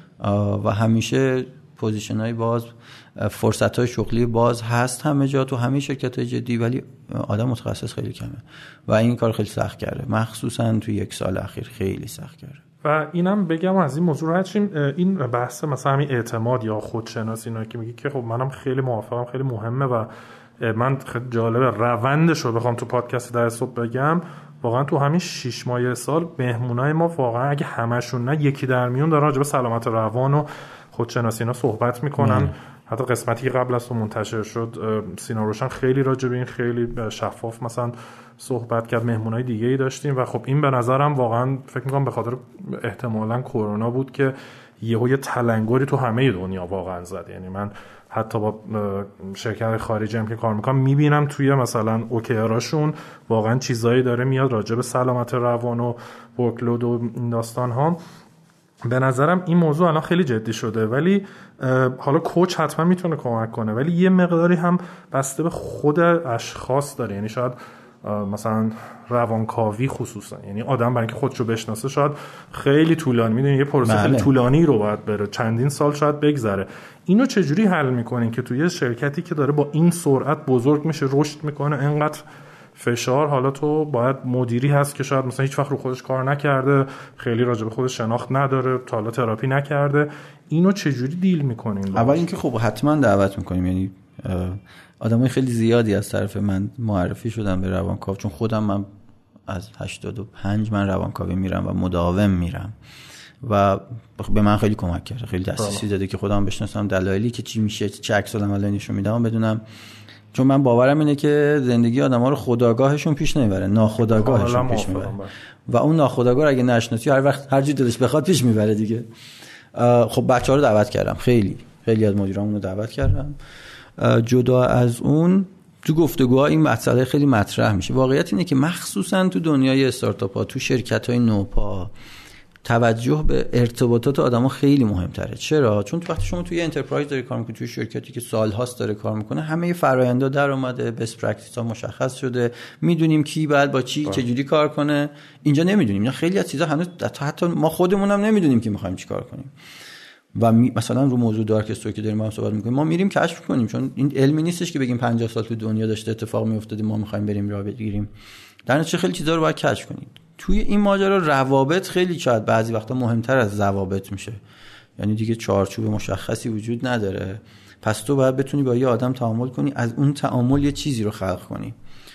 A: و همیشه پوزیشن‌های باز، فرصت‌های شغلی باز هست همه جا تو همه شرکت‌های جدی، ولی آدم متخصص خیلی کمه و این کار خیلی سخت کرده، مخصوصا تو یک سال اخیر خیلی سخت کرده.
C: و اینم بگم از این موضوع راحت شیم، این بحث مثلا همین اعتماد یا خودشناسی اینا که میگی که خب منم خیلی موافقم، خیلی مهمه و من خیلی جالبه روندش رو بخوام تو پادکست در صبح بگم. واقعا تو همین شش ماه سال مهمونای ما واقعا اگه همشون نه یکی در میون دارن راجع به سلامت روان و خودشناسی اینا صحبت میکنن. مم. حتی قسمتی که قبل از تو منتشر شد سینا روشن خیلی راجع به این خیلی شفاف مثلا صحبت کرد، مهمونای دیگه ای داشتیم و خب این به نظرم واقعا فکر میکنم به خاطر احتمالاً کرونا بود که یهو یه تلنگری تو همه دنیا واقعا زد. یعنی من حتی با شرکت خارجی هم که کار میکنم میبینم توی مثلا اوکیاراشون واقعا چیزایی داره میاد راجع به سلامت روان و ورکلود و این داستان ها. به نظرم این موضوع الان خیلی جدی شده، ولی حالا کوچ حتما میتونه کمک کنه، ولی یه مقداری هم بسته به خود اشخاص داره. یعنی شاید مثلا روانکاوی خصوصا، یعنی آدم برای اینکه خودشو بشناسه شاید خیلی طولانی، میدونی یه پروسه خیلی طولانی رو باید بره، چندین سال شاید بگذره. اینو چجوری حل میکنین که توی یه شرکتی که داره با این سرعت بزرگ میشه، رشد میکنه، اینقدر فشار، حالا تو باید مدیری هست که شاید مثلا هیچ وقت رو خودش کار نکرده، خیلی راجع به خودش شناخت نداره، تا حالا تراپی نکرده، اینو چجوری دیل میکنین؟
A: اول اینکه خب حتما دعوت میکنیم، یعنی آدمای خیلی زیادی از طرف من معرفی شدن به روانکاو، چون خودم من از هشتاد و پنج من روانکاوی میرم و مداوم میرم و به من خیلی کمک کرده، خیلی دسترسی داده که خودم بشناسم دلایلی که چی میشه، چه عکس العملی نشون میدم بدونم، چون من باورم اینه که زندگی آدم‌ها رو خودآگاهشون پیش نمیبره، ناخودآگاهشون پیش میبره و اون ناخودآگاه اگه نشناسی هر وقت هر جور دلش بخواد پیش میبره دیگه. خب بچه‌ها رو دعوت کردم، خیلی خیلی از مدیرامون رو دعوت کردم. جدا از اون تو گفتگوها این مسئله خیلی مطرح میشه. واقعیت اینه که مخصوصا تو دنیای استارتاپ‌ها، تو شرکت‌های نوپا، توجه به ارتباطات آدم‌ها خیلی مهم‌تره. چرا؟ چون وقتی شما توی انترپرایز داری کار می‌کنی، توی شرکتی که سال‌هاست داره کار می‌کنه، همه فرآیندها در اومده، بست پرکتیس‌ها مشخص شده، می‌دونیم کی بعد با چی چه جوری کار کنه. اینجا نمی‌دونیم، اینا خیلی از چیزا هنوز حتی ما خودمون هم نمی‌دونیم که می‌خوایم چیکار کنیم. و می... مثلا رو موضوع دارک استوری که داریم با هم صحبت می‌کنیم، ما میریم کشف کنیم، چون این علمی نیستش که بگیم پنجاه سال تو دنیا داشته اتفاق می‌افتاده ما می‌خوایم بریم راه بگیریم. در نتیجه خیلی چیزا رو باید کشف کنید. توی این ماجرا روابط خیلی شاید بعضی وقتا مهمتر از ضوابط میشه، یعنی دیگه چارچوب مشخصی وجود نداره پس تو باید بتونی با یه آدم تعامل کنی، از اون تعامل یه چیزی رو خلق کنی،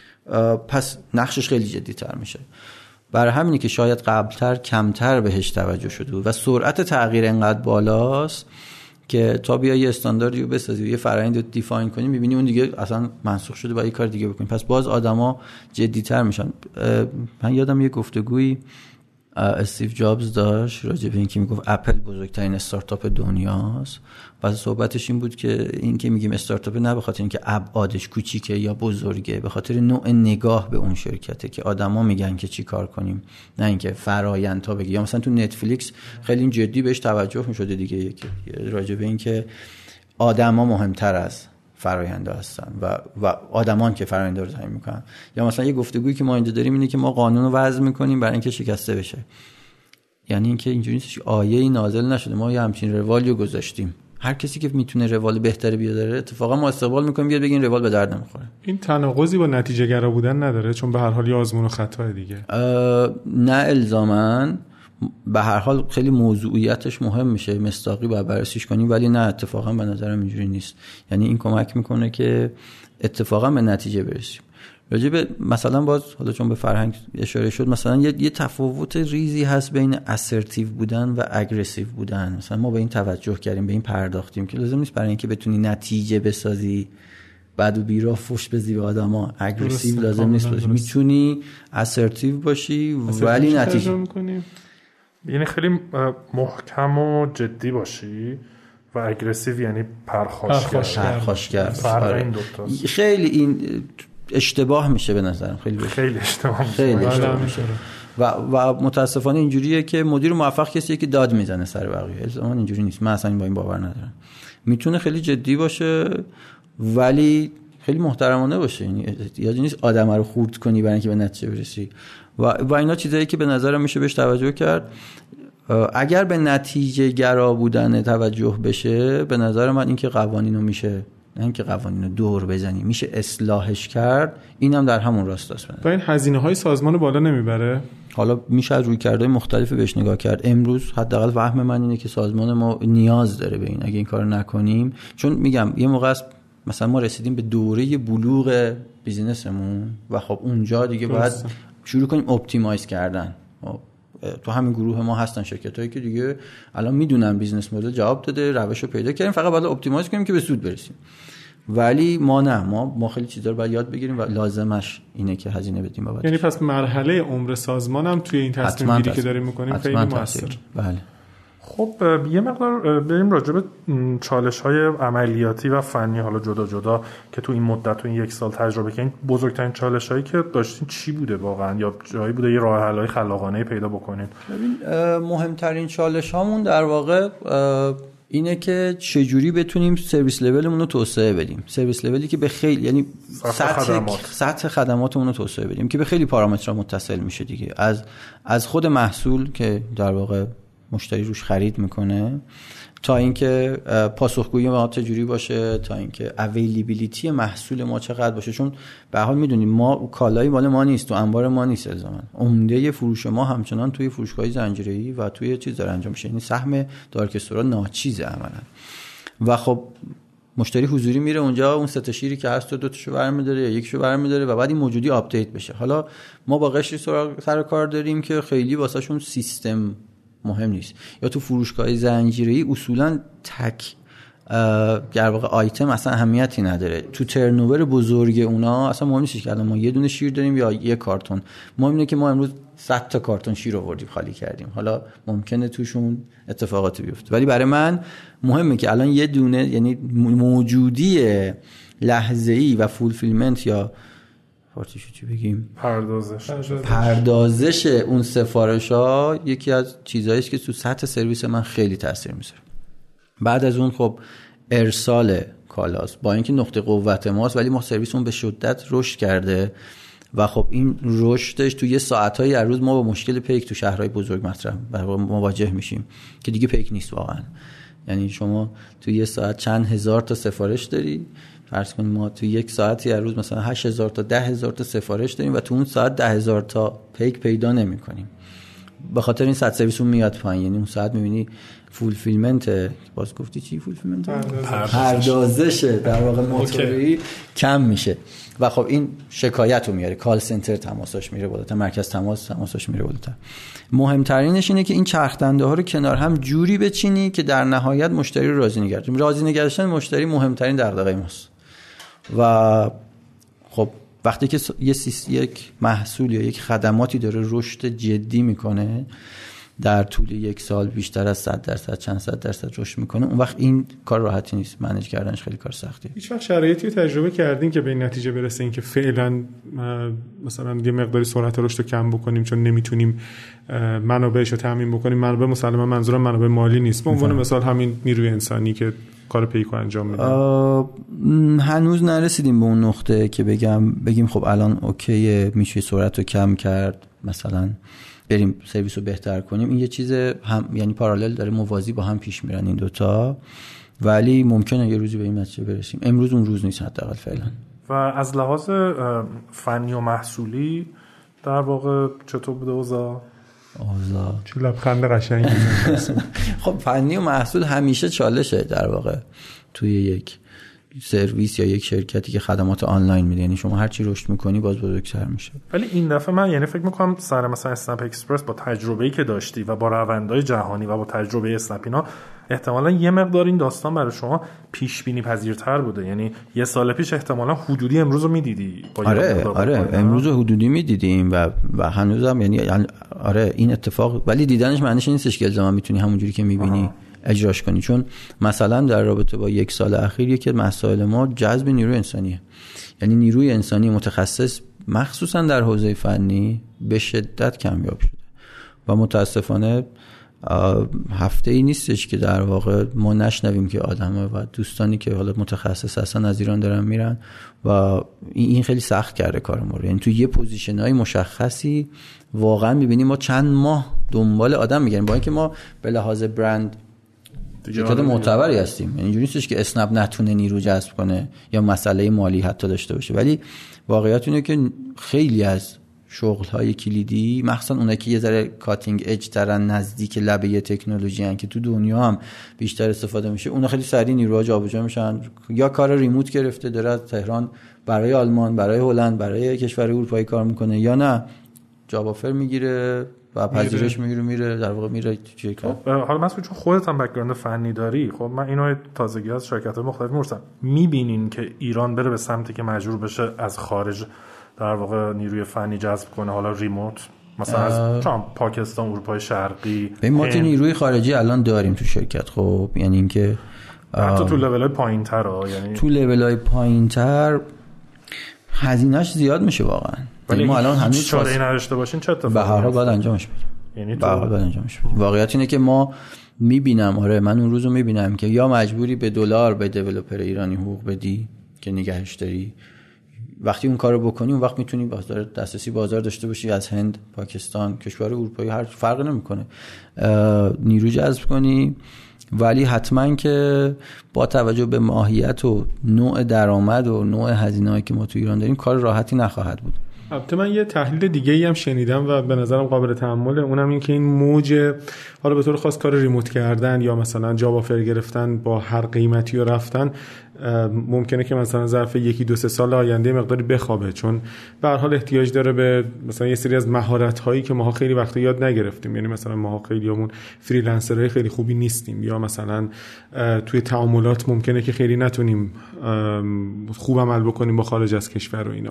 A: پس نقشش خیلی جدی‌تر میشه. برای همینه که شاید قبلتر کمتر بهش توجه شده و سرعت تغییر انقدر بالاست که تا بیا یه استانداردی رو بسازی و یه فرآیند رو دیفاین کنی می‌بینی اون دیگه اصلا منسوخ شده، با یه کار دیگه بکنی. پس باز آدما جدی‌تر میشن. من یادم یه گفتگویی استیو جابز داشت راجع به اینکه میگفت اپل بزرگترین استارتاپ دنیاست و صحبتش این بود که این که میگیم استارتاپ نه به خاطر اینکه ابعادش کوچیکه یا بزرگه، به خاطر نوع نگاه به اون شرکته که آدما میگن که چی کار کنیم، نه اینکه فرآیندها بگی. یا مثلا تو نتفلیکس خیلی جدی بهش توجه میشده دیگه، راجع به اینکه آدما مهمتر از فرآیندها هستن و و آدمان که فرآیندها رو تعیین میکنن. یا مثلا یه گفتگویی که ما اینجا داریم اینه که ما قانون رو وضع میکنیم برای اینکه شکسته بشه، یعنی اینکه اینجوری نیست آیه‌ای نازل نشده، ما یه همچین روالی رو گذاشتیم، هر کسی که میتونه روال بهتری بیاره اتفاقا ما استقبال میکنیم بیاد بگین روال به درد نمیخوره.
B: این تناقضی با نتیجه گرا بودن نداره؟ چون به هر حال یه آزمون و خطا دیگه.
A: نه الزاماً، به هر حال خیلی موضوعیتش مهم میشه، مصداقی باید بررسیش کنیم، ولی نه اتفاقا به نظرم اینجوری نیست. یعنی این کمک میکنه که اتفاقا به نتیجه برسیم. راجع به مثلا باز حالا چون به فرهنگ اشاره شد، مثلا یه, یه تفاوت ریزی هست بین اسرتیو بودن و اگریسیو بودن. مثلا ما به این توجه کردیم، به این پرداختیم که لازم نیست برای اینکه بتونی نتیجه بسازی بعد و بیرا فوش بزی به آدما اگریسیو لازم نیست باشی، میتونی اسرتیو باشی ولی نتیجه میکنی.
C: یعنی خیلی محکم و جدی باشی و اگریسیو یعنی پرخاشگر.
A: پرخاشگر.
C: آره.
A: خیلی این اشتباه میشه به نظرم، خیلی بشه.
C: خیلی اشتباه میشه.
A: خیلی اشتباه میشه. و و متاسفانه اینجوریه که مدیر موفق کسیه که داد میزنه سر بقیه. الزاما اینجوری نیست. من اصلا با این باور ندارم. میتونه خیلی جدی باشه ولی خیلی محترمانه باشه. یعنی احتیاجی نیست آدم رو خورد کنی برای اینکه به نتیجه برسی. و و اینا چیزایی که به نظرم میشه بهش توجه کرد. اگر به نتیجه گرا بودن توجه بشه، به نظر من اینکه قوانینو میشه، نه اینکه قوانینو دور بزنی، میشه اصلاحش کرد. اینم در همون راست است.
B: و این هزینه‌های سازمان بالا نمیبره؟
A: حالا میشه از رویکردهای مختلفی بهش نگاه کرد. امروز حداقل فهم من اینه که سازمان ما نیاز داره به این، اگه این کارو نکنیم، چون میگم یه موقع است مثلا ما رسیدیم به دوره بلوغ بیزینسمون و خب اونجا دیگه باید شروع کنیم اپتیمایز کردن. تو همین گروه ما هستن شرکتایی که دیگه الان میدونن بیزنس مدل جواب داده، روشو پیدا کردیم، فقط باید اپتیمایز کنیم که به سود برسیم. ولی ما نه، ما ما خیلی چیزا رو باید یاد بگیریم و لازمش اینه که هزینه بدیم بابتش.
B: یعنی پس مرحله عمر سازمان هم توی این تصمیم گیری که داریم میکنیم خیلی موثر.
A: بله.
C: خب یه مقدار بریم راجع به چالش‌های عملیاتی و فنی حالا جدا جدا که تو این مدت تو این یک سال تجربه کردین. بزرگترین چالش‌هایی که داشتین چی بوده واقعا، یا جایی بوده یه راه حل‌های خلاقانه پیدا بکنین؟
A: ببین مهمترین چالش‌هامون در واقع اینه که چجوری بتونیم سرویس لولمون رو توسعه بدیم. سرویس لولی که به خیلی یعنی سطح خدمات. سطح خدماتمون رو توسعه بدیم که به خیلی پارامترها متصل میشه دیگه، از از خود محصول که در واقع مشتری روش خرید میکنه، تا اینکه پاسخگویی ما چجوری باشه، تا اینکه اویلیبیلیتی محصول ما چقدر باشه. چون به هر حال میدونیم ما کالایی مال ما نیست، تو انبار ما نیست الزاما. عمده فروش ما همچنان توی فروشگاه‌های زنجیره‌ای و توی چیز داره انجام میشه، یعنی سهم دارک استورا ناچیزه عملاً. و خب مشتری حضوری میره اونجا، اون سه تا شیری که هست دو تاشو برمی‌داره یا یکیشو برمی‌داره و بعد این موجودی آپدیت بشه. حالا ما با قشری سر کار داریم که خیلی واسهشون سیستم مهم نیست، یا تو فروشگاه زنجیره‌ای اصولاً تک در واقع آیتم اصلا اهمیتی نداره. تو ترنوور بزرگ اونا اصلا مهم نیست که الان ما یه دونه شیر داریم یا یه کارتون. مهم اینه که ما امروز صد تا کارتون شیر آوردیم خالی کردیم. حالا ممکنه توشون اتفاقاتی بیفته، ولی برای من مهمه که الان یه دونه، یعنی موجودی لحظه‌ای و فولفیلمنت یا پارتیشو چی بگیم
C: پردازش
A: پردازش اون سفارش‌ها یکی از چیزایی است که تو سطح سرویس من خیلی تاثیر میذاره. بعد از اون خب ارسال کالاست، با اینکه نقطه قوت ماست ولی ما سرویسمون به شدت رشد کرده و خب این رشدش تو یه ساعتایی از روز ما با مشکل پیک تو شهرهای بزرگ مطرح مواجه میشیم که دیگه پیک نیست واقعا. یعنی شما تو یه ساعت چند هزار تا سفارش داری، فرض کنیم ما تو یک ساعتی از روز مثلا هشت هزار تا ده هزار تا سفارش داریم و تو اون ساعت ده هزار تا پیک پیدا نمی کنیم به خاطر این صد سرویس اون میاد پایین. یعنی اون ساعت میبینی فولفیلمنت، باز گفتی چی فولفیلمنت؟ پردازشه در واقع موتوری کم میشه و خب این شکایت رو میاره، کال سنتر تماساش میره بالاتر، مرکز تماس تماساش میره بالاتر. مهمترینش اینه که این چرخ دنده ها رو کنار هم جوری بچینی که در نهایت مشتری رو راضی نگه داری. راضی نگه داشتن مشتری مهمترین دغدغه ماست و خب وقتی که یه یک محصول یا یک خدماتی داره رشد جدی میکنه در طول یک سال بیشتر از صد درصد چند صد درصد رشد میکنه، اون وقت این کار راحتی نیست، منیج کردنش خیلی کار سختیه.
B: هیچ وقت شرایطی رو تجربه کردین که به این نتیجه برسین که فعلا مثلا یه مقداری سرعت رشد رو کم بکنیم چون نمیتونیم منابعش رو تامین بکنیم؟ منابع مسلما منظورم منابع مالی نیست، به عنوان مثال همین نیروی انسانی که کار پیکو انجام میده.
A: هنوز نرسیدیم به اون نقطه که بگم بگیم خب الان اوکیه میشه سرعت رو کم کرد، مثلا بریم سرویس رو بهتر کنیم. این یه چیز هم یعنی پارالل داره، موازی با هم پیش میرن این دوتا، ولی ممکنه یه روزی به این نتیجه برسیم. امروز اون روز نیست حداقل فعلا.
C: و از لحاظ فنی و محصولی در واقع چطور بوده اوضاع؟
A: اوضاع
B: چه لبخند قشنگی.
A: خب فنی و محصول همیشه چالشه در واقع توی یک سرویس یا یک شرکتی که خدمات آنلاین میده. یعنی شما هر چی رشد میکنی باز بزرگتر میشه.
C: ولی این دفعه من یعنی فکر میکنم سر مثلا اسنپ اکسپرس با تجربه‌ای که داشتی و با روندهای جهانی و با تجربه اسنپ اینا احتمالاً یه مقدار این داستان برای شما پیش بینی پذیرتر بوده. یعنی یه سال پیش احتمالاً حدودی امروز رو میدیدی.
A: آره آره امروز رو حدودی میدیدیم و و هنوزم یعنی آره این اتفاق، ولی دیدنش معنیش نیستش که الزاما میتونی همونجوری که میبینی اجراش کنی. چون مثلا در رابطه با یک سال اخیر یکی از مسائل ما جذب نیروی انسانیه. یعنی نیروی انسانی متخصص مخصوصا در حوزه فنی به شدت کمیاب شده و متاسفانه هفته ای نیستش که در واقع ما نشنویم که آدم‌ها و دوستانی که حالا متخصص هستن از ایران دارن میرن و این خیلی سخت کرده کار ما رو. یعنی تو یه پوزیشن‌های مشخصی واقعا می‌بینیم ما چند ماه دنبال آدم می‌گردیم، با اینکه ما به لحاظ برند شرکت معتبری هستیم. یعنی اینجوری نیستش که اسنپ نتونه نیرو جذب کنه یا مسئله مالی حتی داشته باشه، ولی واقعیت اینه که خیلی از شغل‌های کلیدی مخصوصا اونایی که یه ذره کاتینگ اج ترن، نزدیک لبه تکنولوژی ان که تو دنیا هم بیشتر استفاده میشه، اونا خیلی سریع نیروها جابجا میشن. یا کار ریموت گرفته داره از تهران برای آلمان، برای هلند، برای کشور اروپایی کار میکنه، یا نه جاب آفر میگیره و پذیرش میگیره میره در واقع میره چه کار.
C: حالا مثلا چون خودت هم بک‌گراند فنی داری، خب من اینو تازگی از شرکت‌های مختلف می‌پرسم، می‌بینین که ایران بره به سمتی که مجبور بشه از خارج در واقع نیروی فنی جذب کنه، حالا ریموت مثلا از چون پاکستان، اروپای شرقی؟
A: به ما تو نیروی خارجی الان داریم تو شرکت. خب یعنی اینکه
C: حتی تو لول‌های پایین‌تر ها، یعنی
A: تو لول‌های پایین‌تر هزینه‌اش زیاد میشه واقعا.
C: ولی
A: ما الان هنوز
C: چاره‌ای نداشته باشین چه اتفاقی
A: به هر حال باید انجامش بدیم.
C: یعنی
A: به هر حال باید انجامش بدیم. واقعیت اینه که ما میبینم، آره من اون روزو میبینم که یا مجبوری به دلار به دیولپر ایرانی حقوق بدی که نگهش داری، وقتی اون کارو بکنی اون وقت میتونی بازار دسترسی بازار داشته باشی، از هند، پاکستان، کشور اروپایی هر فرق نمیکنه نیرو جذب کنی. ولی حتما که با توجه به ماهیت و نوع درآمد و نوع هزینه‌ای که ما تو ایران داریم کار راحتی نخواهد بود.
B: البته من یه تحلیل دیگه‌ای هم شنیدم و به نظرم قابل تأمله، اونم این که این موج حالا به طور خاص کار ریموت کردن یا مثلا جاب آفر گرفتن با هر قیمتی و رفتن ممکنه که مثلا ظرف یکی دو سه سال آینده مقداری بخوابه، چون به هر حال احتیاج داره به مثلا یه سری از مهارت‌هایی که ماها خیلی وقتا یاد نگرفتیم. یعنی مثلا ماها خیلیامون فریلنسرهای خیلی خوبی نیستیم، یا مثلا توی تعاملات ممکنه که خیلی نتونیم خوب عمل بکنیم با خارج از کشور و اینا.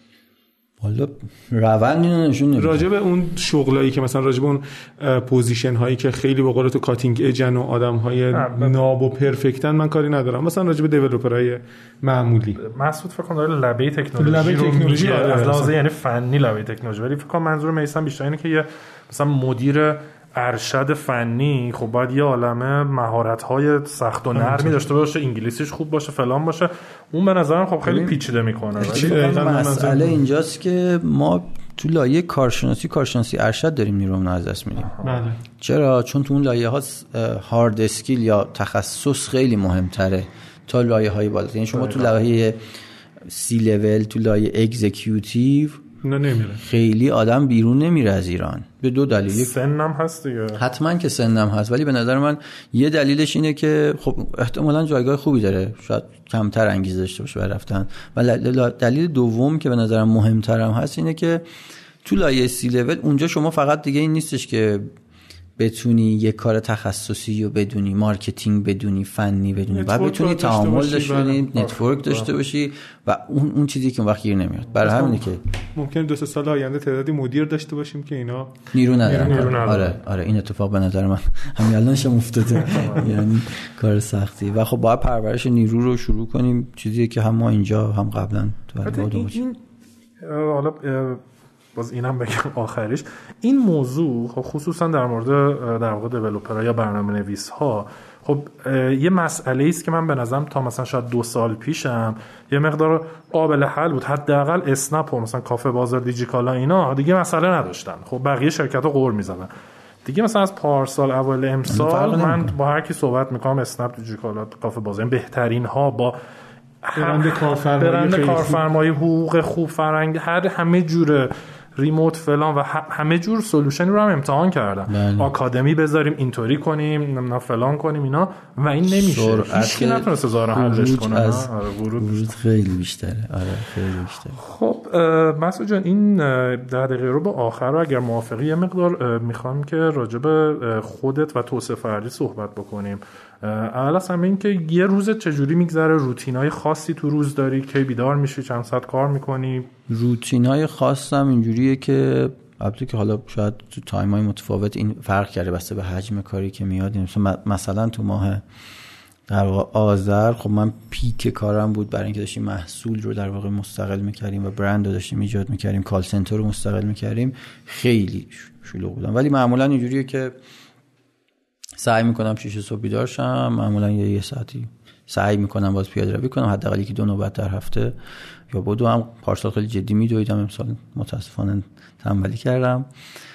A: حالا روند اینو نشون نمیده.
B: راجع به اون شغلایی که مثلا راجع به اون پوزیشن هایی که خیلی به قول تو کاتینگ اجن و آدم‌های ناب و پرفکتن من کاری ندارم. مثلا راجع به دیولپرهای معمولی
C: مسعود فکر کنم داره لبه تکنولوژی رو تکنولوژی از لحاظ یعنی فنی لبه تکنولوژی، ولی فکر کنم منظور میثم بیشتر اینه که یه مثلا مدیر ارشد فنی خب باید یه عالمه مهارت‌های سخت و نرمی داشته باشه، انگلیسیش خوب باشه، فلان باشه. اون به نظرم خب خیلی پیچیده میکنه.
A: مسئله اینجاست که ما تو لایه کارشناسی کارشناسی ارشد داریم نیرومون از دست میدیم.
B: بله.
A: چرا؟ چون تو اون لایه ها هارد اسکیل یا تخصص خیلی مهمتره تا لایه های بالا. یعنی شما تو لایه سی لول، تو لایه اکزیکیوتیو
B: نه نمیره.
A: خیلی آدم بیرون نمیره از ایران به دو دلیل.
C: سنم هست دیگه.
A: حتما که سنم هست، ولی به نظر من یه دلیلش اینه که خب احتمالاً جایگاه خوبی داره، شاید کمتر انگیزه داشته باشه برای رفتن. و دلیل دوم که به نظرم مهمترم هست اینه که تو لایه سی لول اونجا شما فقط دیگه این نیستش که بتونی یه کار تخصصی رو بدونی، مارکتینگ بدونی، فنی بدونی، بعد بتونی تعامل داشته باشی، نتورک داشته باشی و اون اون چیزی که اون وقت گیر نمیاد. برای همینه که
B: ممکنه دو سه سال آینده تعدادی مدیر داشته باشیم که اینا
A: نیرو ندارن. آره آره این اتفاق به نظر من همین الانش افتاده. یعنی کار سختی و خب باید پرورش نیرو رو شروع کنیم، چیزی که هم ما اینجا هم قبلا تو الباده بودیم.
C: حالا باز اینم بگم آخرش این موضوع خب خصوصا در مورد در واقع دیولپرها یا برنامه‌نویس‌ها خب یه مسئله است که من به نظرم تا مثلا شاید دو سال پیشم یه مقدار قابل حل بود. حداقل اسنپ و مثلا کافه بازار دیجیکالا اینا دیگه مسئله نداشتن. خب بقیه شرکت‌ها قور می‌زدن دیگه. مثلا از پارسال اول امسال من با هر کی صحبت می‌کنم اسنپ، دیجیکالا، کافه بازار بهترین ها با
B: برند کارفرمایی
C: برند کارفرمایی حقوق خوب فرنگ هر همه جوره ریموت فلان و همه جور سولوشنی رو هم امتحان کردم. بله. آکادمی بذاریم اینطوری کنیم نه فلان کنیم اینا و این نمیشه. هیچ کی نتونسته زار حلش کنه.
A: آره ورود. ورود خیلی بیشتره. آره خیلی بیشتره.
C: خب مسعود جان این ده دقیقه رو به آخر رو اگر موافقی یه مقدار میخوام که راجع به خودت و توسعه فردی صحبت بکنیم. اول از همه این که یه روزت چجوری میگذره، روتینای خاصی تو روز داری، کی بیدار میشی، چند ساعت کار میکنی؟
A: روتینای خاصم اینجوریه که البته که حالا شاید تو تایمای متفاوت این فرق کرده بسته به حجم کاری که میاد. مثلا تو ماه در واقع آذر خب من پیک کارم بود برای اینکه داشتیم محصول رو در واقع مستقل میکردیم و برند رو داشتیم ایجاد میکردیم، کال سنتر رو مستقل میکردیم، خیلی شلوغ بودم. ولی معمولا اینجوریه که سعی میکنم شیش صبح بیدار شم، معمولا یه, یه ساعتی سعی میکنم باز پیاده روی کنم، حداقل یکی دو نوبت در هفته یا بدو. هم پارسال خیلی جدی میدویدم، امسال متاسفانه تنبلی کردم.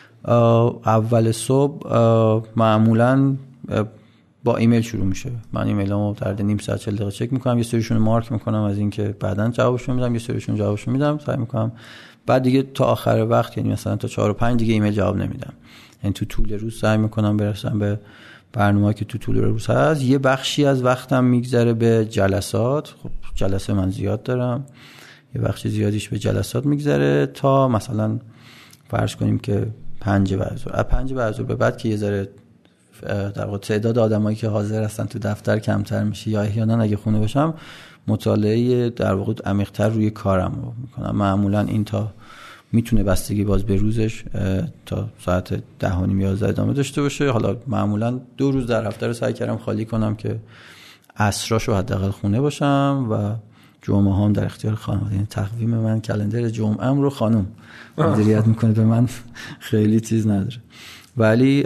A: اول صبح معمولا با ایمیل شروع میشه. من ایمیلامو در نیم ساعت چهل دقیقه چک میکنم، یه سریشون مارک میکنم از اینکه بعداً جوابشون میدم، یه سریشون جوابشون میدم، سعی میکنم بعد دیگه تا آخر وقت، یعنی مثلا تا چهار و پنج دیگه ایمیل جواب نمیدم. یعنی تو طول روز سعی میکنم برسم به برنامه‌ای که تو طول روز هست. یه بخشی از وقتم میگذره به جلسات. خب جلسه من زیاد دارم، یه بخش زیادیش به جلسات میگذره تا مثلا فرض کنیم که پنج بعد از ظهر. پنج بعد از ظهر به بعد که یه ذره در واقع تعداد آدمایی که حاضر هستن تو دفتر کمتر میشه یا احیانا اگه خونه باشم مطالعه در واقع عمیق‌تر روی کارم رو میکنم. معمولا این تا میتونه بستگی باز به روزش تا ساعت ده و نیم یازده ادامه داشته باشه. حالا معمولا دو روز در هفته رو سعی کردم خالی کنم که عصراشو حداقل خونه باشم و جمعه هم در اختیار خانواده. یعنی تقویم من کلندر جمعه‌ام رو خانم مدیریت میکنه، به من خیلی چیز نداره. ولی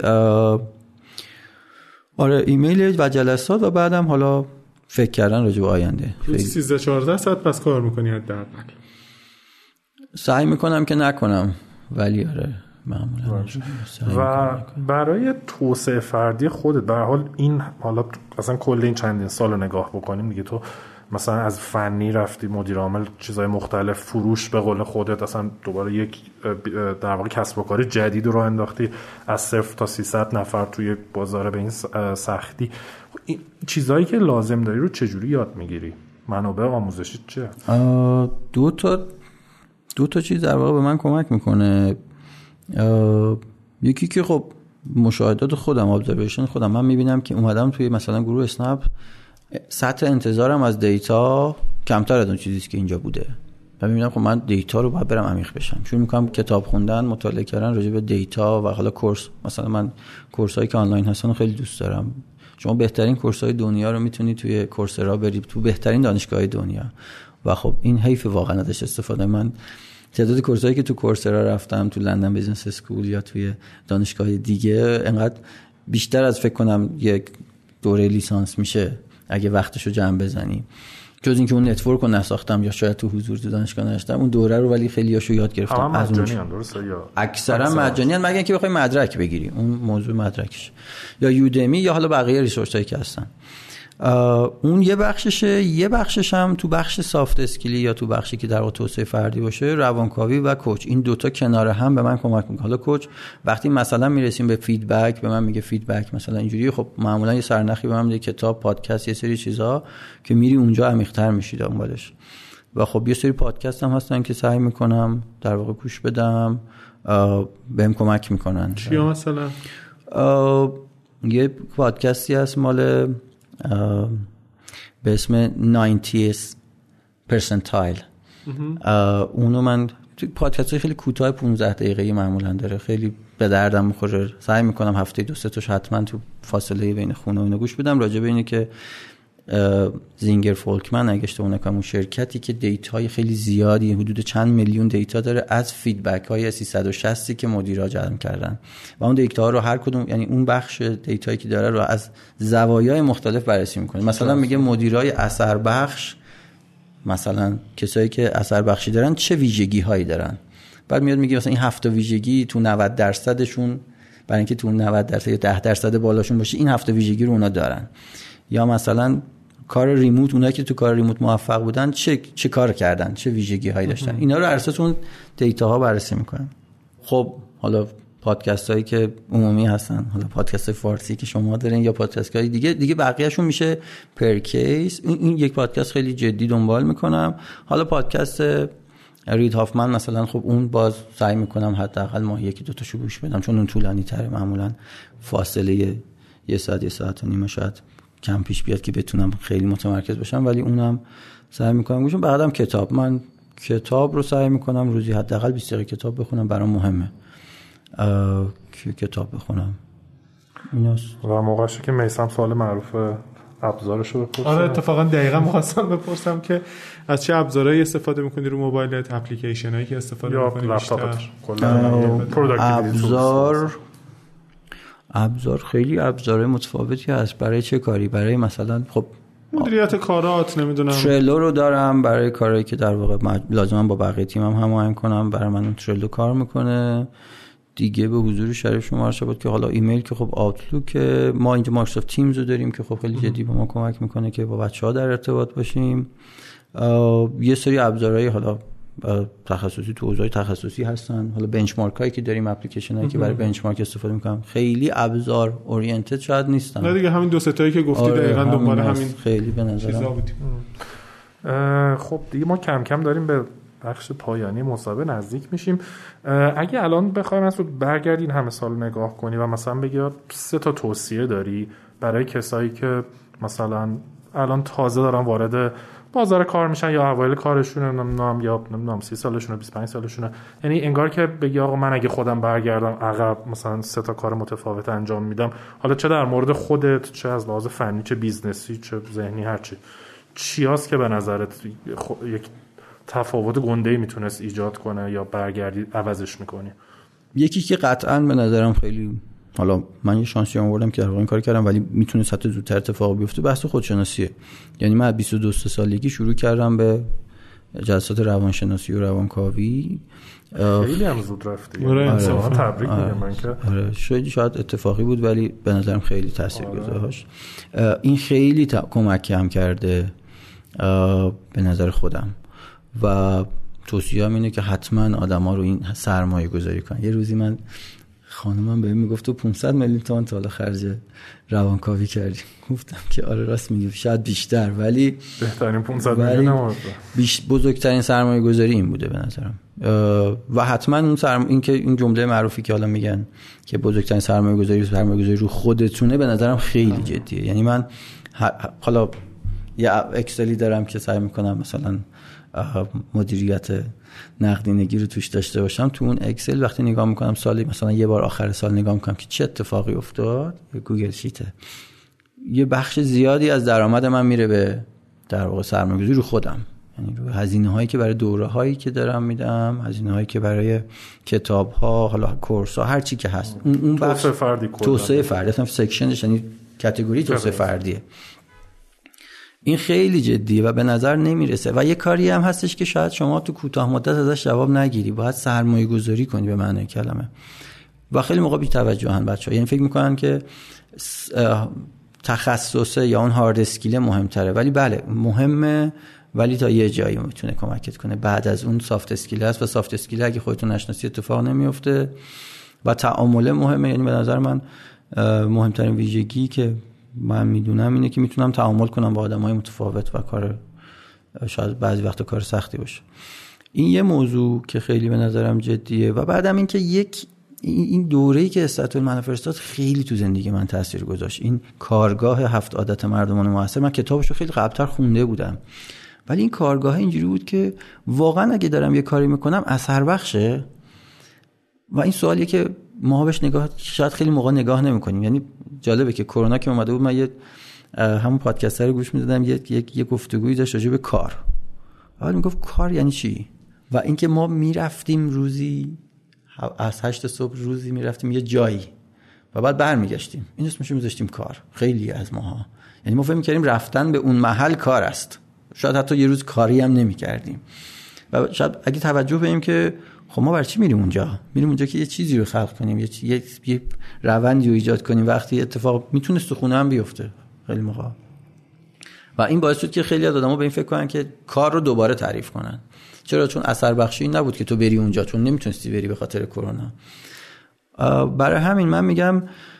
A: آره ایمیل و جلسات و بعدم حالا فکر کردن راجع به آینده.
B: سیزده چهارده ساعت پس کار میکنی حداقل؟
A: سعی میکنم که نکنم ولی آره معمولا.
C: و برای توسعه فردی خودت به هر حال این حالا مثلا کل این چندین سال رو نگاه بکنیم دیگه، تو مثلا از فنی رفتی مدیر عامل، چیزای مختلف، فروش، به قول خودت اصلا دوباره یک در واقع کسب و کار جدید رو انداختی از صفر تا سیصد نفر توی بازار به این سختی. این چیزایی که لازم داری رو چجوری یاد میگیری؟ منابع آموزشی چیه؟
A: دو تا دو تا چیز در واقع به من کمک میکنه. یکی که خب مشاهدات خودم، ابزرویشن خودم، من میبینم که اومدم توی مثلا گروه اسنپ سطح انتظارم از دیتا کمتر از اون چیزیست که اینجا بوده و میبینم خب من دیتا رو باید برم عمیق بشم. شروع میکنم کتاب خوندن، مطالعه کردن راجع به دیتا و حالا کورس. مثلا من کورسایی که آنلاین هستن خیلی دوست دارم. شما بهترین کورسای دنیا رو میتونی توی کورسرا بری، تو بهترین دانشگاه دنیا و خب این حیف واقعا ازش استفاده. من تعداد کورسایی که تو کورسرا رفتم، تو لندن بیزنس اسکول یا توی دانشگاه دیگه، انقدر بیشتر از فکر کنم یک دوره لیسانس میشه اگه وقتشو جمع بزنی. جز اینکه اون نتورک رو نساختم یا شاید تو حضور تو دانشگاه نشستم، اون دوره رو ولی خیلیاشو یاد گرفتم.
C: از اون درسته یا
A: اکثرا مجانی ان، مگر اینکه بخوای مدرک بگیری، اون موضوع مدرکش، یا یودمی یا حالا بقیه ریسورسایی که هستن. اون یه بخششه. یه بخشش هم تو بخش سافت اسکیلی یا تو بخشی که در واقع توسعه فردی باشه، روانکاوی و کوچ. این دوتا کنار هم به من کمک میکنه. حالا کوچ وقتی مثلا میرسیم به فیدبک، به من میگه فیدبک مثلا اینجوری، خب معمولا یه سرنخی به من میده، کتاب، پادکست، یه سری چیزا که میری اونجا عمیق‌تر میشی دنبالش. و خب یه سری پادکست هم هستن که سعی میکنم در واقع گوش بدم، بهم کمک میکنن.
B: چیا مثلا؟
A: یه پادکستی هست مال به اسم نود پرسنتایل. اونو من پادکست خیلی کوتاه پانزده دقیقه‌ای معمولا داره، خیلی به دردم میخوره. سعی میکنم هفته دو سه تاش حتما تو فاصله بین خونه و اینو گوش بدم. راجع به اینه که زینگر فولکمن اگه اشتباه نکنم اون شرکتی که دیتاهای خیلی زیادی، حدود چند میلیون دیتا داره از فیدبک های سیصد و شصت که مدیرا جمع کردن و اون دیتا ها رو هر کدوم، یعنی اون بخش دیتایی که داره رو از زوایای مختلف بررسی میکنه. مثلا میگه مدیرای اثر بخش، مثلا کسایی که اثر بخشی دارن چه ویژگی هایی دارن. بعد میاد میگه مثلا این هفت ویژگی تو نود درصدشون، برای اینکه تو نود درصد یا ده درصد بالاشون باشه، این هفت ویژگی رو اونا دارن. یا مثلا کار ریموت، اونایی که تو کار ریموت موفق بودن چه چه کار کردن، چه ویژگی هایی داشتن، اینا رو اساس اون دیتا ها بررسی میکنن. خب حالا پادکست هایی که عمومی هستن، حالا پادکست فارسی که شما دارین یا پادکست های دیگه دیگه بقیه‌شون میشه پر کیس. این, این یک پادکست خیلی جدی دنبال میکنم. حالا پادکست رید هافمن مثلا، خب اون باز سعی میکنم حداقل ماه یکی دو تاشو گوش بدم، چون اون طولانی تره، معمولا فاصله یه ساعت یه ساعت و نیم شاید کم پیش بیاد که بتونم خیلی متمرکز باشم، ولی اونم سعی میکنم گوشم. بعدم کتاب، من کتاب رو سعی میکنم روزی حداقل بیست دقیقه کتاب بخونم، برام مهمه که کتاب بخونم. ایناست.
C: و موقعشه که میسم سوال معروف ابزارشو بپرسم.
B: آره اتفاقا دقیقاً می‌خواستم بپرسم که از چه ابزارهایی استفاده می‌کنی رو موبایلت، اپلیکیشنایی که استفاده می‌کنی
C: یا لپتاپت؟ کلا
A: ابزار ابزار خیلی ابزارهای متفاوتی هست. برای چه کاری؟ برای مثلا خب
B: مدیریت کارات، نمیدونم،
A: ترلو رو دارم برای کارهایی که در واقع لازمم با بقیه تیمم هم هماهنگ کنم، برای من اون ترلو کار میکنه. دیگه به حضور شریف شما عرض شد که حالا ایمیل که خب آوتلوک، ما اینجا مایکروسافت تیمز رو داریم که خب خیلی جدی به ما کمک میکنه که با بچه‌ها در ارتباط باشیم. یه سری ابزارهای حالا تخصصی تو حوزه‌های تخصصی هستن. حالا بنچمارک هایی که داریم، اپلیکیشن هایی که برای بنچمارک استفاده میکنم، خیلی ابزار اورینتد شاید نیستن.
B: نه دیگه همین دو سه تایی که گفتی دقیقاً دنبال همین
A: خیلی به نظرم.
C: خب دیگه ما کم کم داریم به بخش پایانی مسابقه نزدیک میشیم. اگه الان بخوایم از برگردین همه سال نگاه کنی و مثلا بگی سه تا توصیه داری برای کسایی که مثلا الان تازه دارن وارد بازار کار میشن یا اوایل کارشونه، نمیدونم یا نمیدونم سی سالشونه، بیست و پنج سالشونه، یعنی انگار که بگی آقا من اگه خودم برگردم عقب مثلا سه تا کار متفاوت انجام میدم، حالا چه در مورد خودت، چه از لحاظ فنی، چه بیزنسی، چه ذهنی، هر چی، چی هست که به نظرت یک تفاوت گنده‌ای میتونست ایجاد کنه یا برگردی عوضش میکنی؟
A: یکی که قطعاً به نظرم خیلی، حالا من یه شانسی آوردم که در واقع این کار کردم ولی میتونه حتی زودتر اتفاق بیفته، بحث خودشناسیه. یعنی من از بیست و دو سالگی شروع کردم به جلسات روانشناسی و روانکاوی.
C: خیلی هم زود رفتی.
B: آره
C: انصافا تبریک میگم من که
A: آره شاید شاید اتفاقی بود ولی به نظرم خیلی تاثیرگذاشت. آره. این خیلی تا... کمک هم کرده به نظر خودم و توصیه‌ام اینه که حتما آدما رو این سرمایه گذاری کنن. یه روزی من خانمم بهم میگفت تو پانصد میلیون تومان تا حالا خرج روانکاوی کردی. گفتم که آره راست میگی، شاید بیشتر، ولی
C: بهترین پانصد میلیون
A: بیش بزرگترین سرمایه گذاری این بوده به نظرم. و حتما اون سرم... این که این جمله معروفی که حالا میگن که بزرگترین سرمایه گذاری سرمایه گذاری رو خودتونه، به نظرم خیلی جدیه. یعنی من حالا یه اکسلی دارم که سعی میکنم مثلا مدیریت نقدینگی رو توش داشته باشم. تو اون اکسل وقتی نگاه میکنم سالی مثلا یه بار آخر سال نگاه میکنم که چه اتفاقی افتاد، یه گوگل شیته، یه بخش زیادی از درآمد من میره به در واقع سرمایه‌گذاری رو خودم، یعنی رو هزینه هایی که برای دوره هایی که دارم میدم، هزینه هایی که برای کتاب ها، حالا کورس ها، هر چی که هست. اون اون بخش
C: توسعه فردی،
A: توسعه فردی اصلا سکشنش یعنی کاتگوری توسعه فردیه. این خیلی جدیه و به نظر نمیرسه. و یه کاری هم هستش که شاید شما تو کوتاه مدت ازش جواب نگیری، باید سرمایه گذاری کنی به معنی کلمه. و خیلی موقع بی توجهن بچه‌ها، یعنی فکر میکنن که تخصصه یا اون هارد اسکیل مهمتره، ولی بله مهمه، ولی تا یه جایی میتونه کمکت کنه. بعد از اون سافت اسکیل هست و سافت اسکیل اگه خودتون نشناسی اتفاق نمیفته. و تعامل مهمه، یعنی به نظر من مهمترین ویژگی که من میدونم اینه که میتونم تعامل کنم با آدمای متفاوت و کار شاید بعضی وقتا کار سختی باشه. این یه موضوع که خیلی به نظرم جدیه. و بعدم این که یک این دوره‌ای که استاتول منفرستاد خیلی تو زندگی من تاثیر گذاشت. این کارگاه هفت عادت مردمان موثر، من کتابشو خیلی قبل‌تر خونده بودم، ولی این کارگاه اینجوری بود که واقعا اگه دارم یه کاری میکنم اثر بخشه. و این سوالیه که ما بهش نگاه شاید خیلی موقع نگاه نمی‌کنیم. یعنی جالبه که کرونا که اومده بود، من یه همون پادکست رو گوش می‌دادم، یه یک یه گفتگویی داشت راجع به کار. بعد میگفت کار یعنی چی؟ و اینکه ما میرفتیم روزی از هشت صبح روزی میرفتیم یه جایی و بعد برمیگشتیم، این اسمش رو میذاشتیم کار. خیلی از ماها یعنی ما فکر می‌کردیم رفتن به اون محل کار است، شاید حتی یه روز کاری هم نمی‌کردیم. و شاید اگه توجه کنیم که خب ما برای چی میریم اونجا؟ میریم اونجا که یه چیزی رو خلق کنیم، یه یه, یه روندی رو ایجاد کنیم. وقتی اتفاق میتونست تو خونه هم بیفته خیلی موقع. و این باعث شد که خیلی از آدما به این فکر کنن که کار رو دوباره تعریف کنن. چرا؟ چون اثر بخشی نبود که تو بری اونجا، چون نمیتونستی بری به خاطر کرونا. برای همین من میگم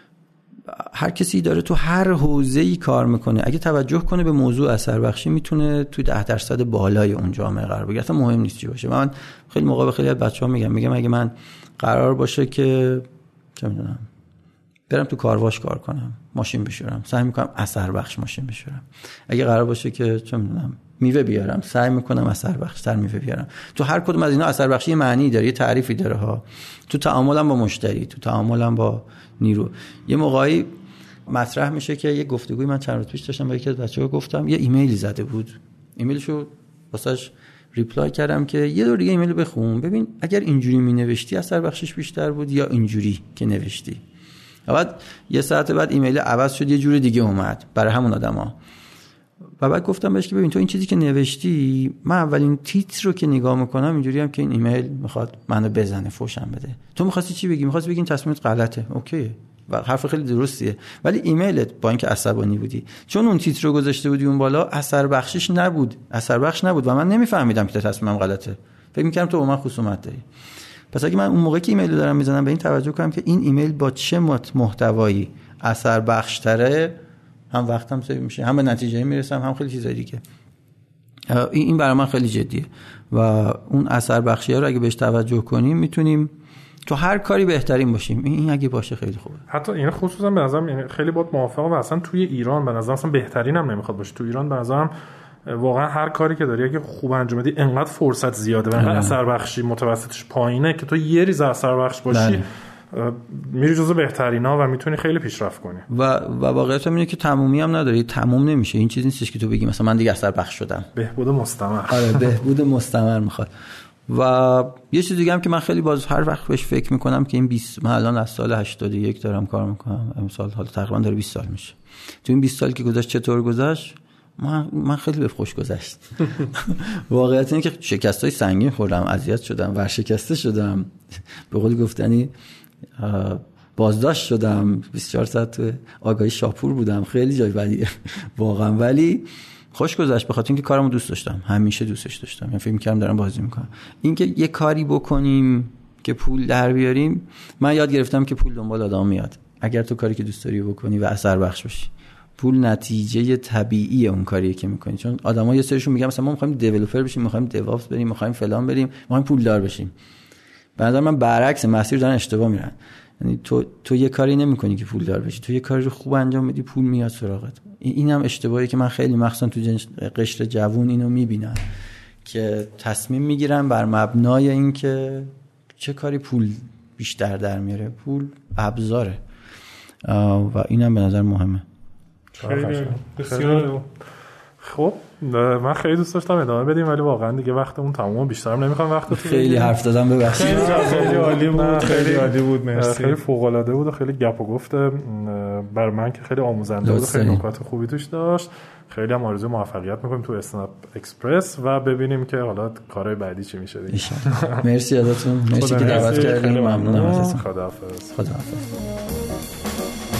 A: هر کسی داره تو هر حوزه‌ای کار میکنه، اگه توجه کنه به موضوع اثر بخشی میتونه تو ده درصد بالای اون جامعه قرار بگیره. اصلا مهم نیست چی باشه. من خیلی موقع به خیلی از بچه‌ها میگم میگم اگه من قرار باشه که چه میدونم برم تو کارواش کار کنم، ماشین بشورم، سعی میکنم اثر بخش ماشین بشورم. اگه قرار باشه که چه میدونم میوه بیارم، سعی میکنم اثر بخش تر میوه بیارم. تو هر کدوم از اینا اثر بخشی معنی داره، یه تعریفی داره ها. تو تعاملم با مشتری، تو تعاملم با نیرو. یه موقعی مطرح میشه که یه گفتگوی من چند روز پیش داشتم با یکی از بچه‌ها، گفتم یه ایمیلی زده بود، ایمیلشو واسش ریپلای کردم که یه دور دیگه ایمیل بخون ببین اگر اینجوری مینوشتی اثر بخشش بیشتر بود یا اینجوری که نوشتی. بعد یه ساعت بعد ایمیل عوض شد، یه جور دیگه اومد برای همون آدما. و بعد گفتم بهش که ببین تو این چیزی که نوشتی، من اولین تیتر رو که نگاه میکنم اینجوری هم که این ایمیل میخواد منو بزنه، فوشم بده. تو می‌خواستی چی بگی؟ می‌خواستی بگی این تصمیمت غلطه، اوکیه و حرف خیلی درستیه، ولی ایمیلت با اینکه عصبانی بودی چون اون تیتر رو گذاشته بودی اون بالا، اثر بخشش نبود، اثر بخش نبود و من نمیفهمیدم که تصمیمم غلطه. فکر می‌کردم تو با من خصومت داری. پس اگه من اون موقع که ایمیل رو دارم میزنم به این توجه کنم که این ایمیل با چه محتوایی اثر بخش تره، هم وقتم سیو میشه، هم به نتیجه میرسم، هم خیلی چیزای دیگه. این برای من خیلی جدیه و اون اثر بخشی‌ها رو اگه بهش توجه کنیم میتونیم تو هر کاری بهترین باشیم. این اگه باشه خیلی خوبه.
C: حتی این خصوصا به نظرم خیلی باید موافقم و اصلا توی ایران به نظرم اصلا بهترین هم نمیخواد باشه. تو ایران به نظرم واقعا هر کاری که داری اگه خوب انجام بدی انقدر فرصت زیاده و انقدر اثر بخشی متوسطش پایینه که تو یه ریز اثر بخش باشی میری جزو بهترینا و میتونی خیلی پیشرفت کنی.
A: و و واقعیت اینه که تمومی هم نداره، تموم نمیشه. این چیزی نیستش که تو بگی مثلا من دیگه اثر بخش شدم.
C: بهبود مستمر.
A: آره بهبود مستمر میخواد. و یه چیز دیگه هم که من خیلی باز هر وقت بهش فکر میکنم که این بیست، من الان از سال هشتاد و یک دارم کار میکنم، امسال حالا تقریبا داره بیست سال میشه. تو این بیست سال که گذشت چطور گذشت؟ من من خیلی به خوش گذشت. واقعیت اینه که شکستای سنگین خوردم، اذیت شدم، ورشکسته شدم، به قول گفتنی بازداشت شدم، بیست و چهار ساعت تو آگاهی شاپور بودم، خیلی جای بدیه واقعا، ولی خوش گذشت به خاطر اینکه کارمو دوست داشتم، همیشه دوستش داشتم، یعنی فکر می‌کردم دارم بازی میکنم. اینکه یه کاری بکنیم که پول در بیاریم، من یاد گرفتم که پول دنبال آدم میاد. اگر تو کاری که دوست داری بکنی و اثر بخش باشی، پول نتیجه طبیعی اون کاریه که میکنی. چون آدما یه سریشون میگن مثلا ما می‌خوایم دیولپر بشیم، می‌خوایم دیوآپس بریم، می‌خوایم فلان بریم، می‌خوایم پولدار بشیم. به نظر من برعکس، مسیر دارن اشتباه میرن. یعنی تو تو یه کاری نمی‌کنی که پولدار بشی، تو یه کاری رو خوب انجام بدی پول میاد سراغت. اینم اشتباهی که من خیلی مخصوصا تو قشر جوون اینو میبینم که تصمیم میگیرن بر مبنای اینکه چه کاری پول بیشتر در میاره. پول ابزاره و اینم به نظر مهمه.
C: خیلی بسیار خب. من خیلی دوست داشتم ادامه بدیم ولی واقعا دیگه وقتمون تموم، بیشترم نمیخوام وقت
A: خیلی حرف دادم، ببخشید.
B: خیلی عالی بود، خیلی عالی بود، مرسی.
C: خیلی فوق العاده بود و خیلی گپ و گفت بر من که خیلی آموزنده بود، خیلی نکات خوبی توش داشت. خیلی هم آرزوی موفقیت میکنیم تو اسنپ اکسپرس و ببینیم که حالا کارهای بعدی چی میشه دیگه.
A: مرسی ازتون، مرسی که دعوت کردین، ممنونم ازتون.
C: خداحافظ.
A: خداحافظ.